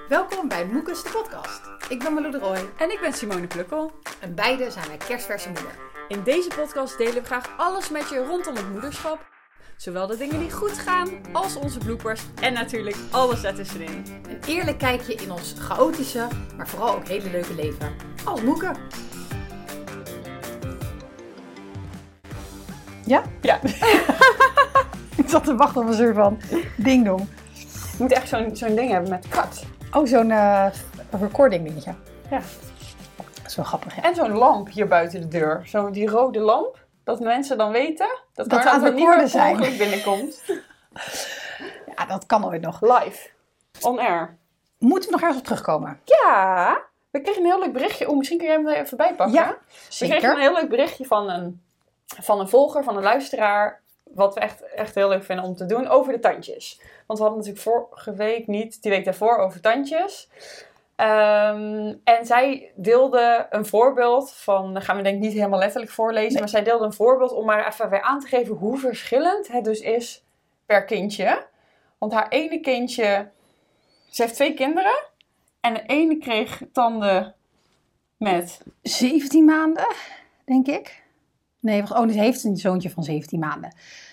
Welkom bij Moekes de podcast. Ik ben Malou de Rooij. En ik ben Simone Plukkel. En beide zijn wij kerstverse moeder. In deze podcast delen we graag alles met je rondom het moederschap. Zowel de dingen die goed gaan, als onze bloopers en natuurlijk alles ertussenin. Een eerlijk kijkje in ons chaotische, maar vooral ook hele leuke leven. Als moeke. Ja? Ja. Ik zat te wachten op een soort van ding-dong. Je moet echt zo'n ding hebben met cut. Oh, zo'n recording dingetje. Ja. Dat is wel grappig, hè? En zo'n lamp hier buiten de deur. Zo die rode lamp. Dat mensen dan weten dat we aan het recorden zijn. Binnenkomt. Ja, dat kan ooit nog. Live. On air. Moeten we nog ergens op terugkomen? Ja. We kregen een heel leuk berichtje. Misschien kun jij hem er even bij pakken. Ja, We zeker. kregen een heel leuk berichtje van een volger, van een luisteraar. Wat we echt heel leuk vinden om te doen over de tandjes. Want we hadden natuurlijk vorige week niet, die week daarvoor, over tandjes. En zij deelde een voorbeeld van, dat gaan we denk ik niet helemaal letterlijk voorlezen. Nee. Maar zij deelde een voorbeeld om maar even weer aan te geven hoe verschillend het dus is per kindje. Want haar ene kindje, ze heeft 2 kinderen. En de ene kreeg tanden met 17 maanden, denk ik. Nee, dus ze heeft een zoontje van 17 maanden.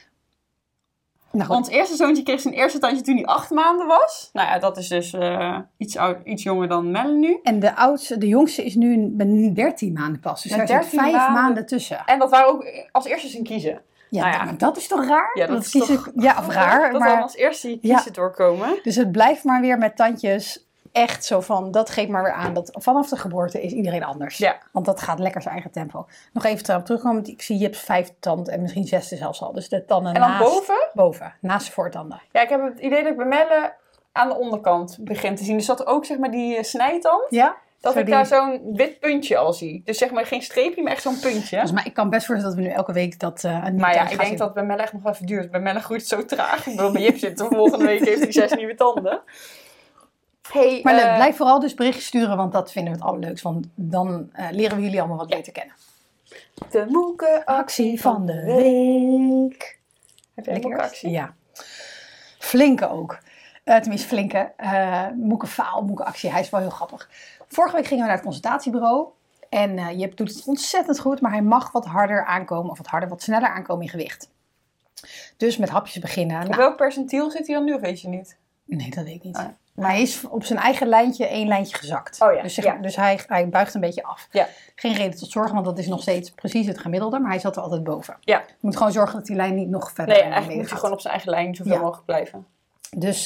Nou, ons eerste zoontje kreeg zijn eerste tandje toen hij 8 maanden was. Nou ja, dat is dus iets jonger dan Melanie. En de jongste is nu 13 maanden pas. Dus er zit 5 maanden tussen. En dat waren ook als eerste zijn kiezen. Ja, nou ja, maar dat is toch raar? Ja, dat is toch... Ja, of raar. Dat maar dan als eerste je kiezen doorkomen. Dus het blijft maar weer met tandjes echt zo van, dat geeft maar weer aan dat vanaf de geboorte is iedereen anders. Ja. Want dat gaat lekker zijn eigen tempo. Nog even terugkomen, want ik zie je hebt 5 tanden en misschien 6e zelfs al. Dus de tanden en dan boven? Boven, naast de voortanden. Ja, ik heb het idee dat ik bij Melle aan de onderkant begin te zien. Dus dat er ook zeg maar die snijtand. Ja. Dat ik daar zo'n wit puntje al zie. Dus zeg maar geen streepje, maar echt zo'n puntje. Dus, maar ik kan best voorstellen dat we nu elke week dat maar ja, ik denk dat bij Melle echt nog even duurt. Bij Melle groeit het zo traag. Ik bedoel, bij Jip zit de volgende week heeft hij 6 nieuwe tanden. Hey, maar leuk, blijf vooral dus berichtjes sturen, want dat vinden we het allerleukst. Want dan leren we jullie allemaal wat beter kennen. De moekenactie van de week. Heb jij een moekenactie? Ja. Flinke ook. Tenminste, flinke. Moekenactie. Hij is wel heel grappig. Vorige week gingen we naar het consultatiebureau. En Jip doet het ontzettend goed, maar hij mag wat harder aankomen. Of wat sneller aankomen in gewicht. Dus met hapjes beginnen. Op welk percentiel zit hij dan nu, of weet je niet? Nee, dat weet ik niet. Maar hij is op zijn eigen lijntje 1 lijntje gezakt. Oh ja. Dus hij buigt een beetje af. Ja. Geen reden tot zorgen, want dat is nog steeds precies het gemiddelde. Maar hij zat er altijd boven. Ja. Je moet gewoon zorgen dat die lijn niet nog verder Nee, eigenlijk moet hij gewoon op zijn eigen lijn zoveel mogelijk blijven. Dus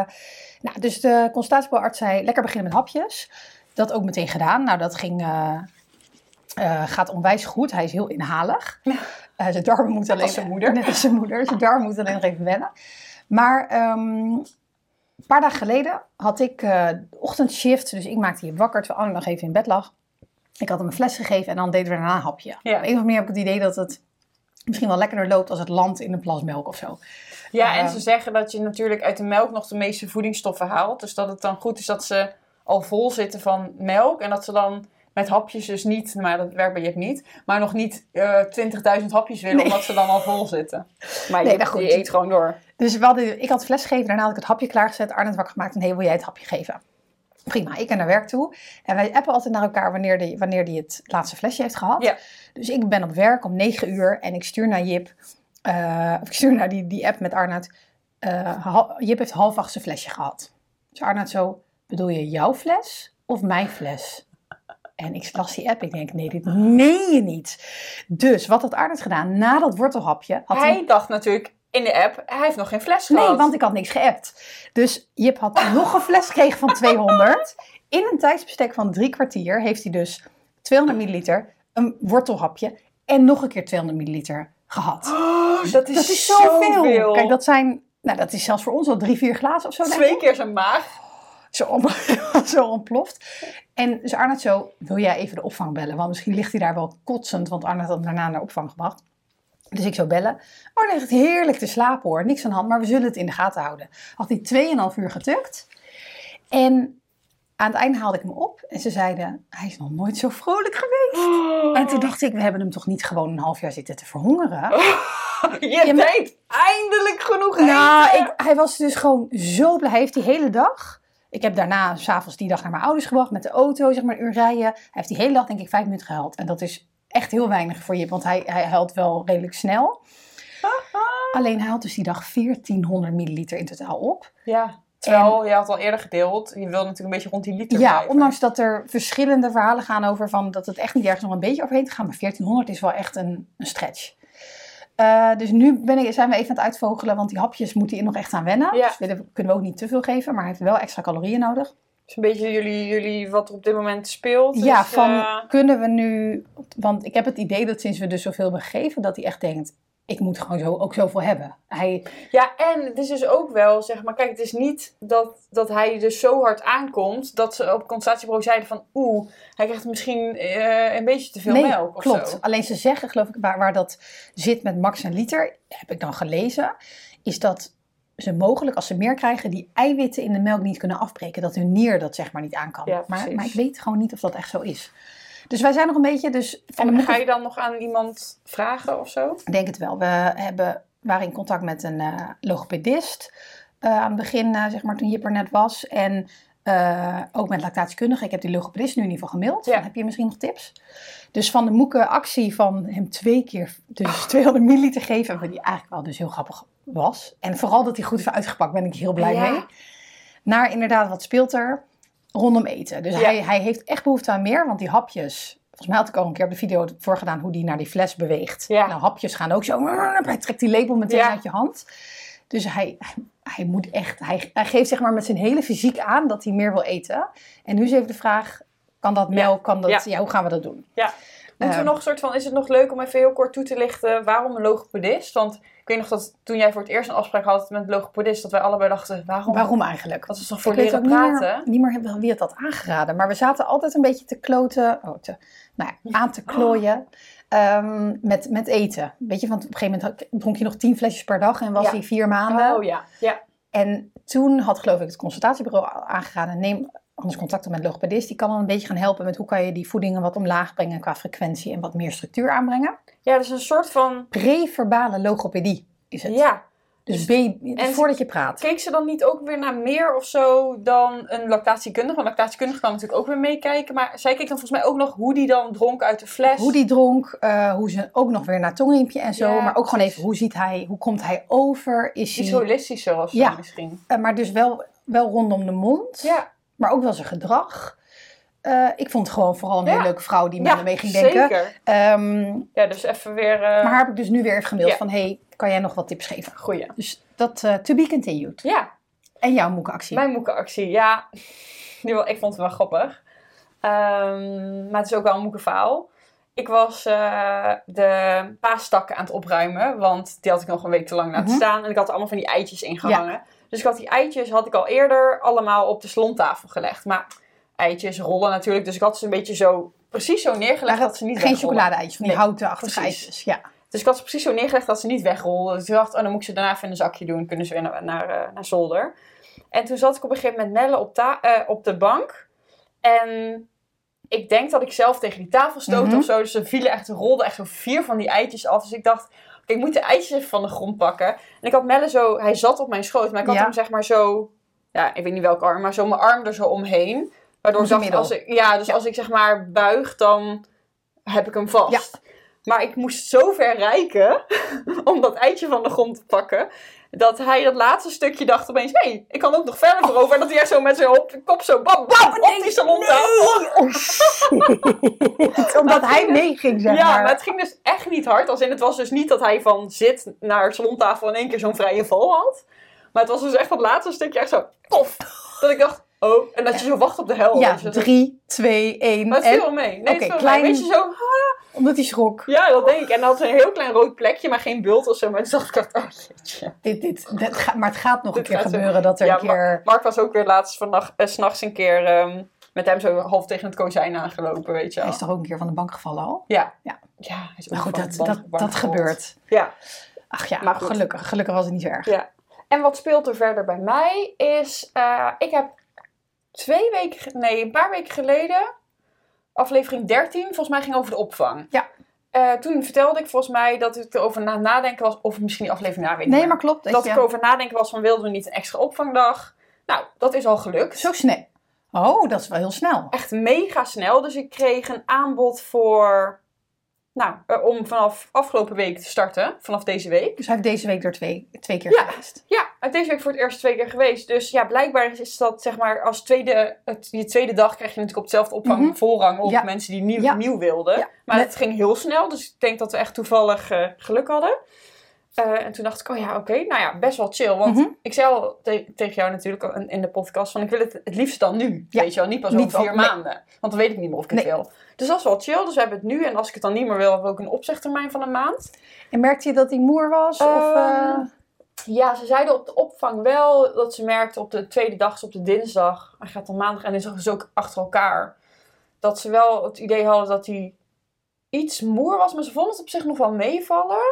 de consultatiearts zei, lekker beginnen met hapjes. Dat ook meteen gedaan. Nou, dat gaat onwijs goed. Hij is heel inhalig. Ja. Zijn darmen moeten alleen... Net als zijn moeder. Net als zijn moeder. Zijn darmen moeten alleen nog even wennen. Maar... een paar dagen geleden had ik de ochtendshift, dus ik maakte je wakker terwijl Anne nog even in bed lag. Ik had hem een fles gegeven en dan deden we daarna een hapje. Ja. Op een of andere manier heb ik het idee dat het misschien wel lekkerder loopt als het landt in een plas melk of zo. Ja, en ze zeggen dat je natuurlijk uit de melk nog de meeste voedingsstoffen haalt. Dus dat het dan goed is dat ze al vol zitten van melk en dat ze dan... Met hapjes dus niet, maar dat werkt bij je niet. Maar nog niet 20.000 hapjes willen, omdat ze dan al vol zitten. Maar je eet gewoon door. Dus ik had het fles gegeven, daarna had ik het hapje klaargezet. Arne had wakker gemaakt en wil jij het hapje geven? Prima, ik ga naar werk toe. En wij appen altijd naar elkaar wanneer die het laatste flesje heeft gehad. Ja. Dus ik ben op werk om 9 uur en ik stuur naar Jip. Ik stuur naar die app met Arnoud. Jip heeft 7:30 zijn flesje gehad. Dus Arnoud zo, bedoel je jouw fles of mijn fles? En ik las die app. Ik denk, nee, dit meen je niet. Dus, wat had Arnoud gedaan? Na dat wortelhapje... Hij dacht natuurlijk in de app, hij heeft nog geen fles gehad. Nee, want ik had niks geappt. Dus Jip had nog een fles gekregen van 200. In een tijdsbestek van 3 kwartier heeft hij dus 200 milliliter, een wortelhapje en nog een keer 200 milliliter gehad. Oh, dat is zoveel. Kijk, dat is zelfs voor ons al 3-4 glazen of zo. 2 keer zijn maag. Zo ontploft. En dus Arnoud zo, wil jij even de opvang bellen? Want misschien ligt hij daar wel kotsend, want Arnoud had hem daarna naar opvang gebracht. Dus ik zou bellen. Oh, ligt heerlijk te slapen hoor, niks aan de hand, maar we zullen het in de gaten houden. Had hij 2,5 uur getukt. En aan het einde haalde ik hem op en ze zeiden, hij is nog nooit zo vrolijk geweest. En toen dacht ik, we hebben hem toch niet gewoon een half jaar zitten te verhongeren? Je denkt, eindelijk genoeg eten. Nou, hij was dus gewoon zo blij. Hij heeft die hele dag Ik heb daarna 's avonds die dag naar mijn ouders gebracht met de auto, zeg maar een uur rijden. Hij heeft die hele dag denk ik 5 minuten gehuild. En dat is echt heel weinig voor Jip, want hij huilt wel redelijk snel. Alleen hij had dus die dag 1400 milliliter in totaal op. Ja, terwijl je had al eerder gedeeld. Je wilde natuurlijk een beetje rond die liter Ja, blijven. ondanks dat er verschillende verhalen gaan over van dat het echt niet ergens nog een beetje overheen te gaan. Maar 1400 is wel echt een stretch. Dus nu zijn we even aan het uitvogelen, want die hapjes moet hij nog echt aan wennen. Ja. Dus kunnen we ook niet te veel geven, maar hij heeft wel extra calorieën nodig. Dus een beetje jullie wat er op dit moment speelt. Ja, Dus, kunnen we nu... Want ik heb het idee dat sinds we dus zoveel hebben gegeven, dat hij echt denkt, ik moet gewoon ook zoveel hebben. Ja, en het is dus ook wel, zeg maar, kijk, het is niet dat hij dus zo hard aankomt, dat ze op het consultatiebureau zeiden van, hij krijgt misschien een beetje te veel melk of klopt. zo. Alleen ze zeggen, geloof ik, waar dat zit met max en liter, heb ik dan gelezen, is dat ze mogelijk, als ze meer krijgen, die eiwitten in de melk niet kunnen afbreken. Dat hun nier dat zeg maar niet aan kan. Ja, maar ik weet gewoon niet of dat echt zo is. Dus wij zijn nog een beetje... Ga je dan nog aan iemand vragen of zo? Ik denk het wel. We waren in contact met een logopedist aan het begin, zeg maar, toen Jip er net was. En ook met lactatiekundige. Ik heb die logopedist nu in ieder geval gemaild. Ja. Heb je misschien nog tips? Dus van de moeke actie van hem 2 keer dus 200 milliliter geven, wat die eigenlijk wel dus heel grappig was. En vooral dat hij goed is uitgepakt, ben ik heel blij mee. Naar inderdaad, wat speelt er rondom eten. Dus hij heeft echt behoefte aan meer, want die hapjes... Volgens mij had ik al een keer op de video voorgedaan hoe die naar die fles beweegt. Ja. Nou, hapjes gaan ook zo... Hij trekt die lepel meteen uit je hand. Dus hij moet echt... Hij geeft zeg maar met zijn hele fysiek aan dat hij meer wil eten. En nu is even de vraag, kan dat melk? Kan dat, hoe gaan we dat doen? Ja. Moeten we nog een soort van... Is het nog leuk om even heel kort toe te lichten waarom een logopedist? Want ik weet nog dat toen jij voor het eerst een afspraak had met een logopedist, dat wij allebei dachten, waarom eigenlijk? Dat is toch voor leren praten? Niet meer wie het had aangeraden. Maar we zaten altijd een beetje te kloten... aan te klooien met eten. Weet je, want op een gegeven moment dronk je nog 10 flesjes per dag en was hij 4 maanden. Oh ja. En toen had geloof ik het consultatiebureau aangeraden, neem anders contact op met een logopedist. Die kan dan een beetje gaan helpen met hoe kan je die voedingen wat omlaag brengen qua frequentie en wat meer structuur aanbrengen. Ja, dus een soort van... Preverbale logopedie is het. Ja. Dus voordat je praat. Keek ze dan niet ook weer naar meer of zo dan een lactatiekundige? Want lactatiekundige kan natuurlijk ook weer meekijken. Maar zij keek dan volgens mij ook nog hoe die dan dronk uit de fles. Hoe die dronk, hoe ze ook nog weer naar tongriempje en zo. Ja, maar ook gewoon even, hoe komt hij over? Iets holistischer of zo misschien. Maar dus wel rondom de mond. Ja. Maar ook wel zijn gedrag. Ik vond het gewoon vooral een hele leuke vrouw die met me mee ging denken. Zeker. Dus even weer... Maar haar heb ik dus nu weer even gemaild van, hey, kan jij nog wat tips geven? Goeie. Dus dat to be continued. Ja. En jouw moekenactie? Mijn moekenactie, ja. Ik vond het wel grappig. Maar het is ook wel een moekenverhaal. Ik was de paastakken aan het opruimen, want die had ik nog een week te lang laten staan. En ik had er allemaal van die eitjes ingehangen. Ja. Dus ik had die eitjes al eerder allemaal op de salontafel gelegd. Maar eitjes rollen natuurlijk, dus ik had ze een beetje precies zo neergelegd dat ze niet wegrollen. Geen chocolade-eitjes, van die houten-achtige eitjes. Ja. Dus ik had ze precies zo neergelegd dat ze niet wegrolden. Dus ik dacht, dan moet ik ze daarna even in een zakje doen. Kunnen ze weer naar zolder. En toen zat ik op een gegeven moment Melle op de bank. En ik denk dat ik zelf tegen die tafel stootte of zo. Dus ze rolden echt zo 4 van die eitjes af. Dus ik dacht, ik moet de eitjes even van de grond pakken. En ik had Melle zo, hij zat op mijn schoot. Maar ik had hem zeg maar zo, ik weet niet welke arm, maar zo mijn arm er zo omheen. Waardoor ik dacht, als ik zeg maar buig, dan heb ik hem vast. Ja. Maar ik moest zo ver reiken om dat eitje van de grond te pakken, dat hij dat laatste stukje dacht opeens, hé, ik kan ook nog verder voorover. En dat hij echt zo met zijn kop zo bam, bam, op die salontafel. Nee. Oh shit. Omdat hij meeging, zeg maar. Ja, maar het ging dus echt niet hard. Het was dus niet dat hij van zit naar salontafel in één keer zo'n vrije val had. Maar het was dus echt dat laatste stukje echt zo, tof. Dat ik dacht, en dat je zo wacht op de hel. Ja, 3, 2, 1. Maar het viel wel mee. Nee, het viel mee. Weet je zo... Omdat hij schrok. Ja, dat denk ik. En dan had hij een heel klein rood plekje, maar geen bult of zo. Maar toen dacht ik, jeetje. Maar het gaat nog een keer gebeuren dat er een keer... Mark was ook weer laatst 's nachts een keer met hem zo half tegen het kozijn aangelopen, weet je wel. Hij is toch ook een keer van de bank gevallen al? Ja. Ja, hij is ook maar goed, dat gebeurt. Ja. Ach ja, maar gelukkig was het niet zo erg. Ja. En wat speelt er verder bij mij is... ik heb een paar weken geleden... Aflevering 13, volgens mij ging over de opvang. Ja. Toen vertelde ik volgens mij dat ik erover na nadenken was... Of misschien die aflevering weet ik Nee, maar klopt. Dat ik over nadenken was van... Wilden we niet een extra opvangdag? Nou, dat is al gelukt. Zo snel. Oh, dat is wel heel snel. Echt mega snel. Dus ik kreeg een aanbod voor... Nou, om vanaf afgelopen week te starten. Vanaf deze week. Dus hij heeft deze week er twee keer geweest. Ja, hij heeft deze week voor het eerst 2 keer geweest. Dus ja, blijkbaar is dat zeg maar als je tweede dag krijg je natuurlijk op hetzelfde opvang voorrang op mensen die nieuw wilden. Ja. Maar het ging heel snel. Dus ik denk dat we echt toevallig geluk hadden. En toen dacht ik, oké, nou ja, best wel chill. Want ik zei al tegen jou natuurlijk in de podcast van ik wil het liefst dan nu. Ja. Weet je wel, niet pas over 4 maanden. Want dan weet ik niet meer of ik het wil. Dus dat is wel chill. Dus we hebben het nu. En als ik het dan niet meer wil, hebben we ook een opzegtermijn van 1 maand. En merkte je dat hij moer was? Ja, ze zeiden op de opvang wel dat ze merkte op de tweede dag, dus op de dinsdag. Hij gaat dan maandag en dinsdag dus ook achter elkaar. Dat ze wel het idee hadden dat hij iets moer was. Maar ze vonden het op zich nog wel meevallen.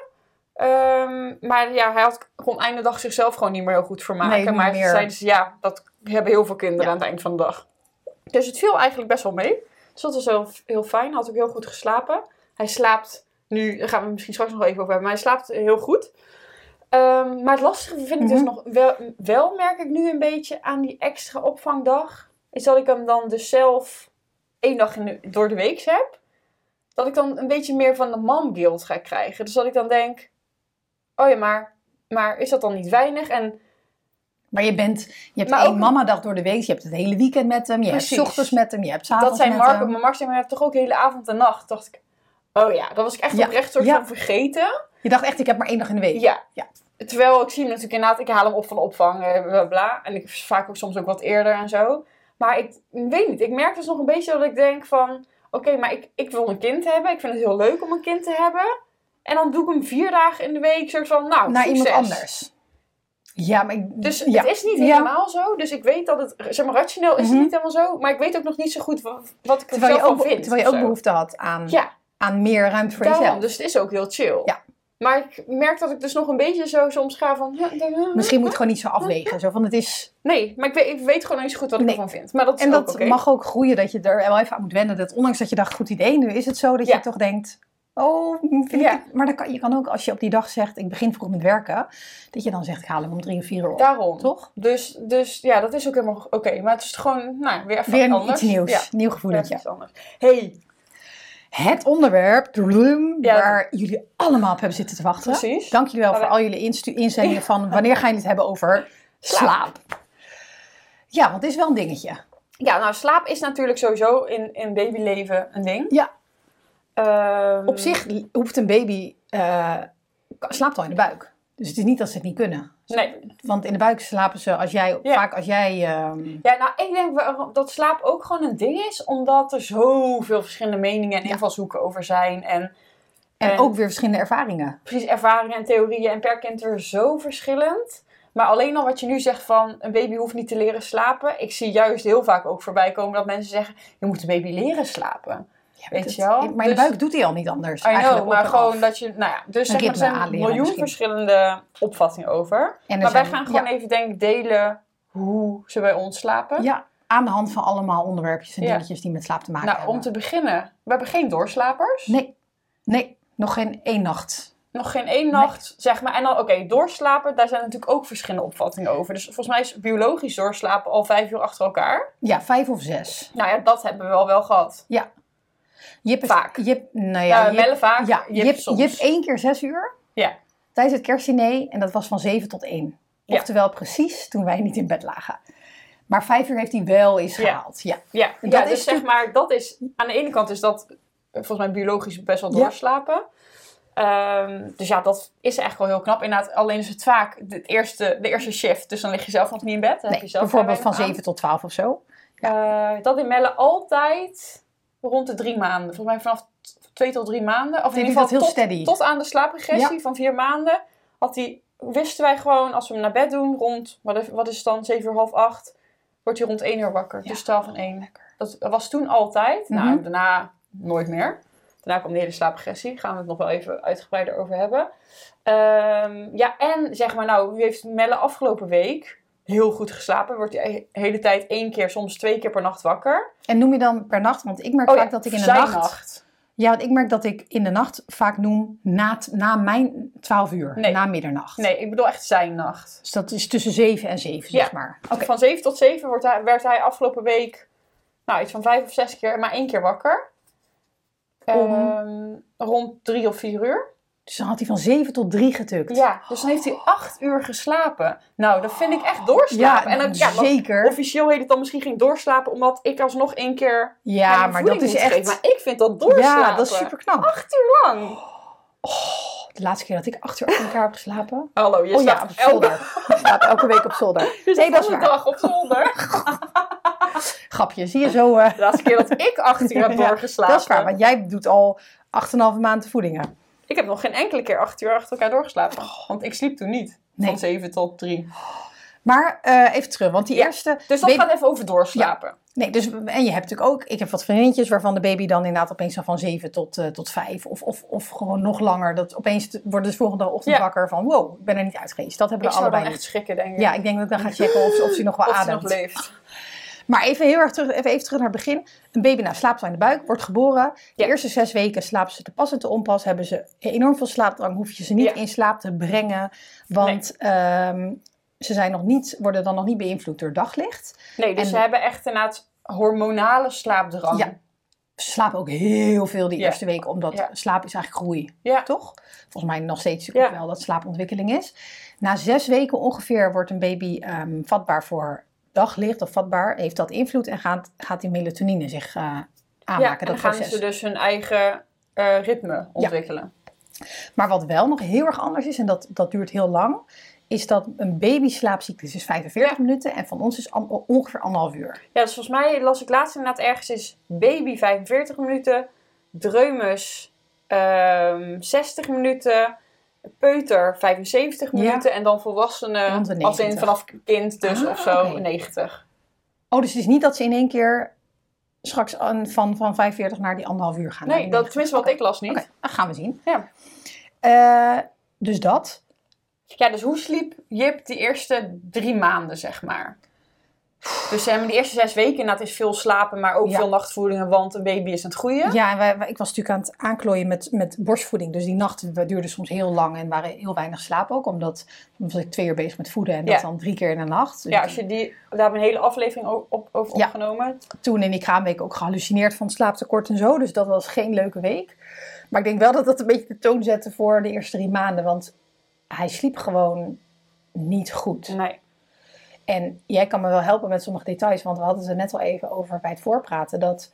Maar ja, hij kon einde dag zichzelf gewoon niet meer heel goed vermaken. Nee, maar zeiden ze, dat hebben heel veel kinderen aan het eind van de dag. Dus het viel eigenlijk best wel mee. Dus dat was heel, heel fijn. Hij had ook heel goed geslapen. Hij slaapt nu, daar gaan we het misschien straks nog even over hebben, maar hij slaapt heel goed. Maar het lastige vind ik dus nog wel merk ik nu een beetje aan die extra opvangdag. Is dat ik hem dan dus zelf 1 dag door de week heb. Dat ik dan een beetje meer van de mom guilt ga krijgen. Dus dat ik dan denk, oh ja, maar is dat dan niet weinig? Maar je hebt 1 mamadag door de week. Je hebt het hele weekend met hem. Je hebt 's ochtends met hem. Je hebt 's avonds met hem. Dat zei Mark zei, maar je hebt toch ook hele avond en nacht? Dacht ik, oh ja, dat was ik echt oprecht soort van vergeten. Je dacht echt, ik heb maar 1 dag in de week. Ja. Terwijl ik zie hem natuurlijk inderdaad, ik haal hem op van de opvang, bla bla. En ik vaak ook soms ook wat eerder en zo. Maar ik weet niet, ik merk dus nog een beetje dat ik denk van, oké, maar ik wil een kind hebben. Ik vind het heel leuk om een kind te hebben. En dan doe ik hem 4 dagen in de week soort van, nou, naar succes. iemand anders. Ja, maar dus het is niet helemaal zo. Dus ik weet dat het, zeg maar, rationeel is het niet helemaal zo. Maar ik weet ook nog niet zo goed wat ik er zelf van vind. Terwijl je ook behoefte had aan meer ruimte voor jezelf. Dus het is ook heel chill. Ja. Maar ik merk dat ik dus nog een beetje zo soms ga van... Misschien moet je gewoon niet zo afwegen. Zo van het is... Nee, maar ik weet gewoon niet zo goed wat ik ervan vind. Maar dat is en ook dat mag ook groeien, dat je er wel even aan moet wennen. Dat ondanks dat je dacht, goed idee, nu is het zo dat je toch denkt... Oh, maar je kan ook, als je op die dag zegt, ik begin vroeg met werken... Dat je dan zegt, ik haal hem om 3 of 4 uur op. Daarom. Toch? Dus ja, dat is ook helemaal oké. Maar het is gewoon, weer even weer anders. Iets nieuws. Nieuw gevoeletje. Hey. Het onderwerp waar jullie allemaal op hebben zitten te wachten. Precies. Dank jullie wel voor al jullie inzendingen van wanneer gaan jullie het hebben over slaap. Ja, want het is wel een dingetje. Ja, nou slaap is natuurlijk sowieso in babyleven een ding. Ja. Op zich hoeft een baby slaapt al in de buik. Dus het is niet dat ze het niet kunnen. Nee. Want in de buik slapen ze vaak als jij... Ja, nou ik denk dat slaap ook gewoon een ding is. Omdat er zoveel verschillende meningen en invalshoeken over zijn. En ook weer verschillende ervaringen. Precies, ervaringen en theorieën. En per kind er zo verschillend. Maar alleen al wat je nu zegt van een baby hoeft niet te leren slapen. Ik zie juist heel vaak ook voorbij komen dat mensen zeggen... Je moet een baby leren slapen. Ja, weet je wel? Maar in de buik doet hij al niet anders. Maar gewoon dat je... Nou ja, dus zeg maar, er zijn een miljoen verschillende opvattingen over. Maar wij gaan gewoon even denk ik delen hoe ze bij ons slapen. Ja, aan de hand van allemaal onderwerpjes en dingetjes die met slaap te maken hebben. Om te beginnen, we hebben geen doorslapers. Nee, nog geen 1 nacht. Nog geen 1 nacht, zeg maar. En dan, doorslapen, daar zijn natuurlijk ook verschillende opvattingen over. Dus volgens mij is biologisch doorslapen al 5 uur achter elkaar. Ja, 5 of 6. Nou ja, dat hebben we al wel gehad. Ja. Vaak. Melle vaak. Ja, je hebt 1 keer 6 uur. Ja. Tijdens het kerstdiner en dat was van 7 tot 1. Oftewel precies toen wij niet in bed lagen. Maar 5 uur heeft hij wel eens gehaald. Ja. Dus zeg maar, dat is... Aan de ene kant is dat volgens mij biologisch best wel doorslapen. Dus ja, dat is echt wel heel knap. Inderdaad, alleen is het vaak de eerste shift. Dus dan lig je zelf nog niet in bed. Dan heb je zelf bijvoorbeeld van 7 tot 12 of zo. Dat in Melle altijd rond de 3 maanden. Volgens mij vanaf 2 tot 3 maanden. Of in ieder geval heel steady. Tot aan de slaapregressie van 4 maanden. Wisten wij gewoon, als we hem naar bed doen, rond, wat is het dan, 7 uur, half 8, wordt hij rond 1 uur wakker. Dus 12 en 1. Lekker. Dat was toen altijd. Nou, daarna nooit meer. Daarna kwam de hele slaapregressie. Gaan we het nog wel even uitgebreider over hebben. En zeg maar, nu heeft Melle afgelopen week heel goed geslapen. Wordt hij de hele tijd 1 keer, soms 2 keer per nacht wakker. En noem je dan per nacht? Want ik merk vaak dat ik in de nacht Ja, want ik merk dat ik in de nacht vaak noem na mijn 12 uur. Nee. Na middernacht. Nee, ik bedoel echt zijn nacht. Dus dat is tussen 7 en 7, zeg maar. Oké. Van 7 tot 7 werd hij afgelopen week iets van 5 of 6 keer, maar 1 keer wakker. Rond 3 of 4 uur. Dus dan had hij van 7 tot 3 getukt. Ja, dus dan heeft hij 8 uur geslapen. Nou, dat vind ik echt doorslapen. Ja, en dan, zeker. Officieel heet het dan misschien geen doorslapen, omdat ik alsnog 1 keer Ja, maar dat is echt... Geven. Maar ik vind dat doorslapen. Ja, dat is super knap. 8 uur lang. De laatste keer dat ik 8 uur achter elkaar heb geslapen. Hallo, je slaapt op zolder. Ik slaap elke week op zolder. Nee, dat is waar. Dag op zolder. Grapje, zie je zo... De laatste keer dat ik 8 uur heb doorgeslapen. Dat is waar, want jij doet al 8,5 maanden voedingen. Ik heb nog geen enkele keer 8 uur achter elkaar doorgeslapen. Want ik sliep toen niet. Van 7 tot 3. Maar even terug, want die eerste... Dus dat gaat even over doorslapen. Ja. Nee, dus, en je hebt natuurlijk ook... Ik heb wat vriendinnetjes waarvan de baby dan inderdaad opeens van 7 tot 5. Of gewoon nog langer. Dat opeens worden de volgende ochtend wakker van... Wow, ik ben er niet uit geweest. Dat hebben we allebei niet. Ik zou dan echt schrikken, denk ik. Ja, ik denk dat ik dan ga checken of ze nog wel ademt. Of ze nog leeft. Maar even even terug naar het begin. Een baby slaapt al in de buik, wordt geboren. De eerste 6 weken slapen ze te pas en te onpas. Hebben ze enorm veel slaapdrang. Hoef je ze niet in slaap te brengen. Want ze zijn worden dan nog niet beïnvloed door daglicht. Nee, dus ze hebben echt inderdaad hormonale slaapdrang. Ja. Ze slapen ook heel veel die eerste weken. Omdat slaap is eigenlijk groei. Ja. Toch? Volgens mij nog steeds ook wel dat slaapontwikkeling is. Na 6 weken ongeveer wordt een baby vatbaar voor daglicht of vatbaar, heeft dat invloed en gaat die melatonine zich aanmaken. Ja, en dan gaan ze dus hun eigen ritme ontwikkelen. Ja. Maar wat wel nog heel erg anders is, en dat duurt heel lang, is dat een babyslaapcyclus is 45 minuten en van ons is ongeveer 1,5 uur. Ja, dus volgens mij las ik laatst inderdaad ergens is baby 45 minuten, dreumes 60 minuten, peuter 75 minuten en dan volwassenen, als in vanaf kind dus of zo, 90. Oh, dus het is niet dat ze in één keer straks van 45 naar die 1,5 uur gaan? Nee, dat tenminste wat ik las niet. Okay, dat gaan we zien. Ja. Dus dat. Ja, dus hoe sliep Jip die eerste 3 maanden, zeg maar? Dus die eerste 6 weken inderdaad is veel slapen, maar ook veel nachtvoedingen, want een baby is aan het groeien. Ja, en ik was natuurlijk aan het aanklooien met borstvoeding. Dus die nachten duurden soms heel lang en waren heel weinig slaap ook. Omdat was ik 2 uur bezig met voeden en dat dan 3 keer in de nacht. Dus ja, als je daar hebben we een hele aflevering over opgenomen. Toen in die kraamweek ook gehallucineerd van slaaptekort en zo. Dus dat was geen leuke week. Maar ik denk wel dat dat een beetje de toon zette voor de eerste 3 maanden. Want hij sliep gewoon niet goed. Nee. En jij kan me wel helpen met sommige details, want we hadden het er net al even over bij het voorpraten. Dat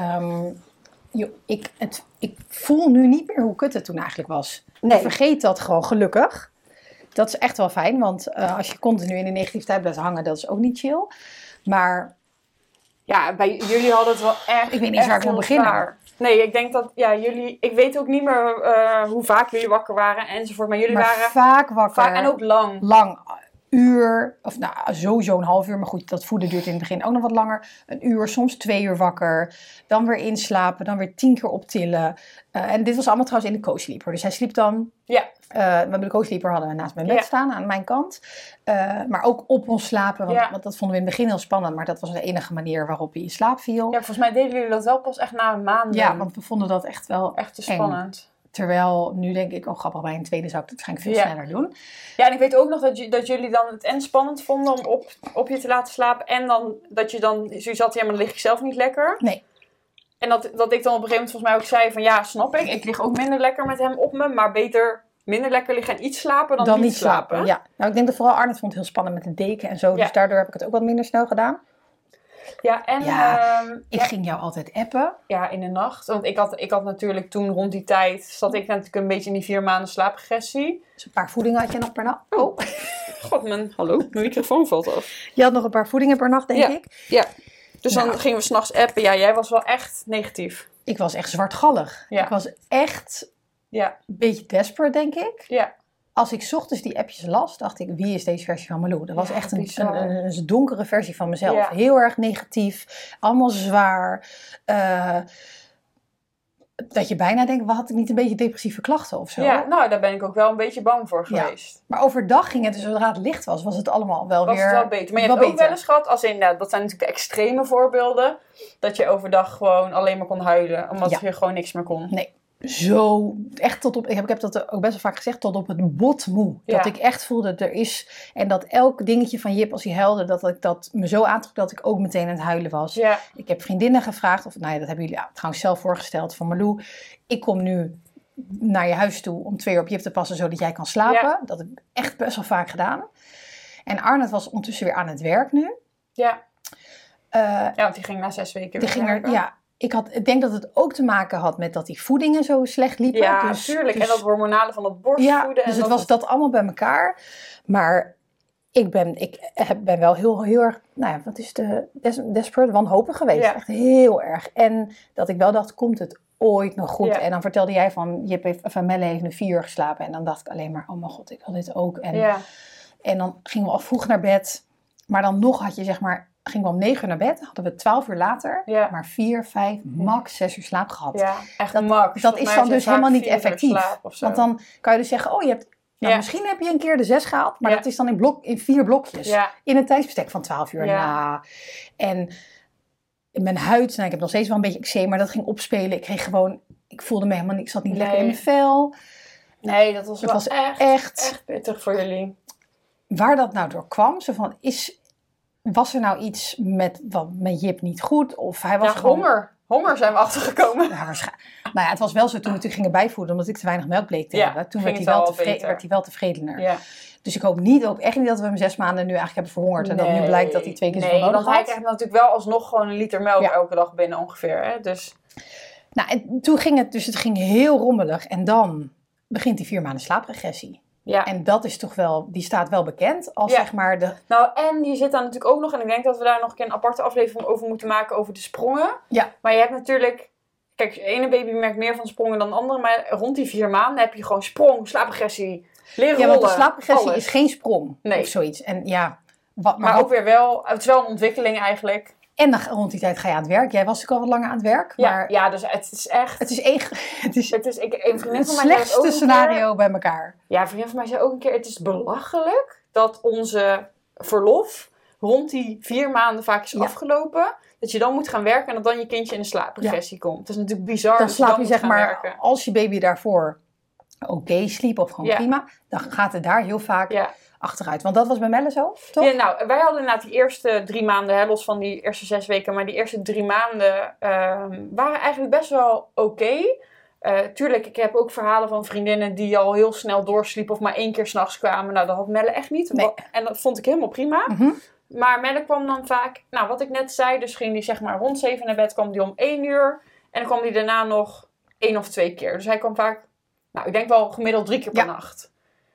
ik voel nu niet meer hoe kut het toen eigenlijk was. Nee. Ik vergeet dat gewoon gelukkig. Dat is echt wel fijn, want als je continu in de negativiteit blijft hangen, dat is ook niet chill. Maar ja, bij jullie hadden het wel echt. Ik weet niet waar ik moet beginnen. Zwaar. Nee, ik denk dat jullie. Ik weet ook niet meer hoe vaak jullie wakker waren enzovoort. Maar jullie waren vaak wakker. Vaak, en ook lang. Lang. Uur, of sowieso 1,5 uur, maar goed, dat voeden duurt in het begin ook nog wat langer. 1 uur, soms 2 uur wakker, dan weer inslapen, dan weer 10 keer optillen. En dit was allemaal trouwens in de co-sleeper. Dus hij sliep dan, we hebben de co-sleeper hadden we naast mijn bed staan, aan mijn kant. Maar ook op ons slapen, want dat vonden we in het begin heel spannend, maar dat was de enige manier waarop hij in slaap viel. Ja, volgens mij deden jullie dat wel pas echt na een maand. Ja, want we vonden dat echt wel echt te spannend. Eng. Terwijl, nu denk ik, grappig, bij een tweede zou ik het waarschijnlijk veel sneller doen. Ja, en ik weet ook nog dat jullie dan het spannend vonden om op je te laten slapen. En dan dat je dan zoiets had, maar dan lig ik zelf niet lekker. Nee. En dat ik dan op een gegeven moment volgens mij ook zei van, ja, snap ik. Ik lig ook minder lekker met hem op me, maar beter minder lekker liggen en iets slapen dan niet slapen. Ja, nou ik denk dat vooral Arnold vond het heel spannend met de deken en zo. Dus daardoor heb ik het ook wat minder snel gedaan. Ja, en ik ging jou altijd appen. Ja, in de nacht. Want ik had natuurlijk toen rond die tijd, zat ik natuurlijk een beetje in die 4 maanden slaapregressie. Dus een paar voedingen had je nog per nacht. Oh. God, mijn microfoon valt af. Je had nog een paar voedingen per nacht, denk ik. Ja. Dus dan gingen we 's nachts appen. Ja, jij was wel echt negatief. Ik was echt zwartgallig. Ja. Ik was echt een beetje desperate, denk ik. Ja. Als ik 's ochtends die appjes las, dacht ik, wie is deze versie van Malou? Dat was echt een donkere versie van mezelf. Ja. Heel erg negatief, allemaal zwaar. dat je bijna denkt, wat had ik niet een beetje depressieve klachten of zo? Ja, nou, daar ben ik ook wel een beetje bang voor geweest. Maar overdag ging het, dus zodra het licht was het allemaal wel weer... Was het wel beter. Maar je hebt ook wel eens gehad, dat zijn natuurlijk de extreme voorbeelden, dat je overdag gewoon alleen maar kon huilen, omdat je gewoon niks meer kon. Nee. Zo, echt tot op, ik heb dat ook best wel vaak gezegd, tot op het bot moe. Dat ik echt voelde, er is, en dat elk dingetje van Jip, als hij huilde, dat me zo aantrok dat ik ook meteen aan het huilen was. Ja. Ik heb vriendinnen gevraagd, of nou ja, dat hebben jullie trouwens zelf voorgesteld, van Marlou, ik kom nu naar je huis toe om 2 uur op Jip te passen, zodat jij kan slapen. Ja. Dat heb ik echt best wel vaak gedaan. En Arnold was ondertussen weer aan het werk nu. Ja, want die ging na 6 weken weer werken. Ja. Ik denk dat het ook te maken had met dat die voedingen zo slecht liepen. Ja, natuurlijk. En dat hormonale van het borstvoeden. Ja, dus het was dat allemaal bij elkaar. Maar ik ben wel heel erg, nou ja, wat is de desperate, wanhopig geweest. Ja. Echt heel erg. En dat ik wel dacht, komt het ooit nog goed? Ja. En dan vertelde jij van Melle heeft nu 4 uur geslapen. En dan dacht ik alleen maar, oh mijn god, ik wil dit ook. En dan gingen we al vroeg naar bed. Maar dan nog had je zeg maar... Gingen we om 9 uur naar bed, hadden we 12 uur later, maar 4, 5, max 6 uur slaap gehad. Ja, echt max. Dat is dan dus helemaal niet effectief. Want dan kan je dus zeggen, oh je hebt, misschien heb je een keer de 6 gehaald, maar dat is dan in 4 blokjes. Ja. In een tijdsbestek van 12 uur. Ja. En mijn huid, ik heb nog steeds wel een beetje eczeem, maar dat ging opspelen. Ik voelde me helemaal niet, ik zat niet lekker in mijn vel. Nee, dat was echt pittig voor jullie. Waar dat nou door kwam, zo van, was er nou iets met Jip niet goed? Of hij was gewoon... honger. Honger zijn we achtergekomen. Ja, nou ja, het was wel zo toen we natuurlijk gingen bijvoeden, omdat ik te weinig melk bleek te hebben. Toen werd hij wel tevredener. Ja. Dus ik hoop echt niet dat we hem 6 maanden nu eigenlijk hebben verhongerd. En dat nu blijkt dat hij 2 keer zoveel nodig had. Want hij krijgt natuurlijk wel alsnog gewoon 1 liter melk elke dag binnen ongeveer. Hè? Dus... Nou, en toen ging het ging heel rommelig. En dan begint die 4 maanden slaapregressie. Ja. En dat is toch wel, die staat wel bekend als zeg maar de... Nou, en je zit dan natuurlijk ook nog, en ik denk dat we daar nog een keer een aparte aflevering over moeten maken, over de sprongen. Ja. Maar je hebt natuurlijk, kijk, de ene baby merkt meer van sprongen dan de andere, maar rond die 4 maanden heb je gewoon sprong, slaapregressie, leren rollen. Ja, want de slaapregressie is geen sprong of zoiets. En ja... Maar ook weer wel, het is wel een ontwikkeling eigenlijk. En dan rond die tijd ga je aan het werk. Jij was natuurlijk al wat langer aan het werk. Maar ja, dus het is echt... Het is een vriendin van mij slechtste scenario bij elkaar. Ja, een vriendin van mij zei ook een keer... Het is belachelijk dat onze verlof rond die 4 maanden vaak is afgelopen. Dat je dan moet gaan werken en dat dan je kindje in de slaapregressie komt. Het is natuurlijk bizar. Dan slaap je zeg maar, als je baby daarvoor oké sliep of gewoon prima. Dan gaat het daar heel vaak... achteruit. Want dat was bij Melle zo, toch? Ja, nou, wij hadden inderdaad die eerste 3 maanden, los van die eerste 6 weken, maar die eerste 3 maanden waren eigenlijk best wel oké. Tuurlijk, ik heb ook verhalen van vriendinnen die al heel snel doorsliepen of maar 1 keer 's nachts kwamen. Nou, dat had Melle echt niet. Nee. En dat vond ik helemaal prima. Mm-hmm. Maar Melle kwam dan vaak, nou, wat ik net zei, dus ging die zeg maar rond 7 naar bed, kwam die om 1 uur. En dan kwam die daarna nog 1 of 2 keer. Dus hij kwam vaak, nou, ik denk wel gemiddeld 3 keer per nacht.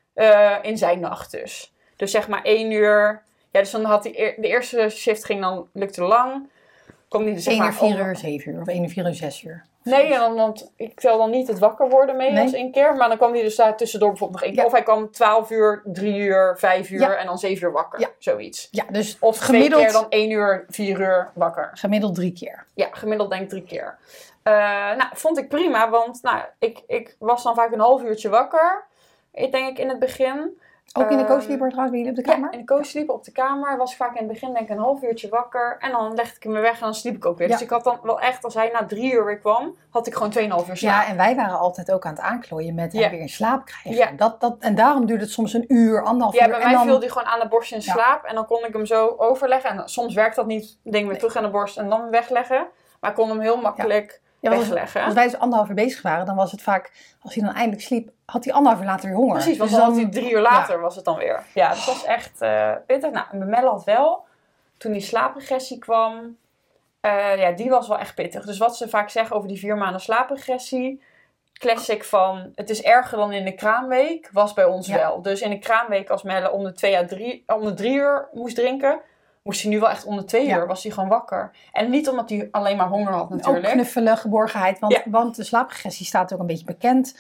In zijn nacht dus. Dus zeg maar 1 uur. Ja, dus dan had hij de eerste shift lukte lang. Kwam hij dus zeg 1 uur, 4 uur, 7 uur. Of 1 uur, 4 uur, 6 uur. Nee, want ik tel dan niet het wakker worden mee als 1 keer. Maar dan kwam hij dus daar tussendoor bijvoorbeeld nog 1 keer. Of hij kwam 12 uur, 3 uur, 5 uur en dan 7 uur wakker. Ja. Zoiets. Ja, dus of gemiddeld 2 keer dan 1 uur, 4 uur wakker. Gemiddeld 3 keer. Ja, gemiddeld denk ik 3 keer. Nou, vond ik prima. Want ik was dan vaak een half uurtje wakker. Ik denk in het begin. Ook in de co-sleeper trouwens bij jullie op de kamer? Ja, in de co-sleeper op de kamer was ik vaak in het begin denk ik een half uurtje wakker. En dan legde ik hem weer weg en dan sliep ik ook weer. Ja. Dus ik had dan wel echt, als hij na 3 uur weer kwam, had ik gewoon 2,5 uur slaap. Ja, en wij waren altijd ook aan het aanklooien met hem weer in slaap krijgen. Ja. En daarom duurde het soms 1 uur, 1,5 uur. Ja, bij mij viel hij gewoon aan de borst in slaap. En dan kon ik hem zo overleggen. En soms werkt dat niet. Ding weer terug aan de borst en dan wegleggen. Maar ik kon hem heel makkelijk... Ja, wegleggen. Als wij dus 1,5 uur bezig waren, dan was het vaak, als hij dan eindelijk sliep, had hij 1,5 uur later weer honger. Precies, want dus dan had hij 3 uur later was het dan weer. Ja, dat was echt pittig. Nou, en bij Melle had wel, toen die slaapregressie kwam, die was wel echt pittig. Dus wat ze vaak zeggen over die 4 maanden slaapregressie, classic van, het is erger dan in de kraamweek, was bij ons wel. Dus in de kraamweek, als Melle om de 3 uur moest drinken, moest hij nu wel echt om de 2 uur, was hij gewoon wakker. En niet omdat hij alleen maar honger had natuurlijk. Ook knuffelen, geborgenheid. Want de slaapregressie staat ook een beetje bekend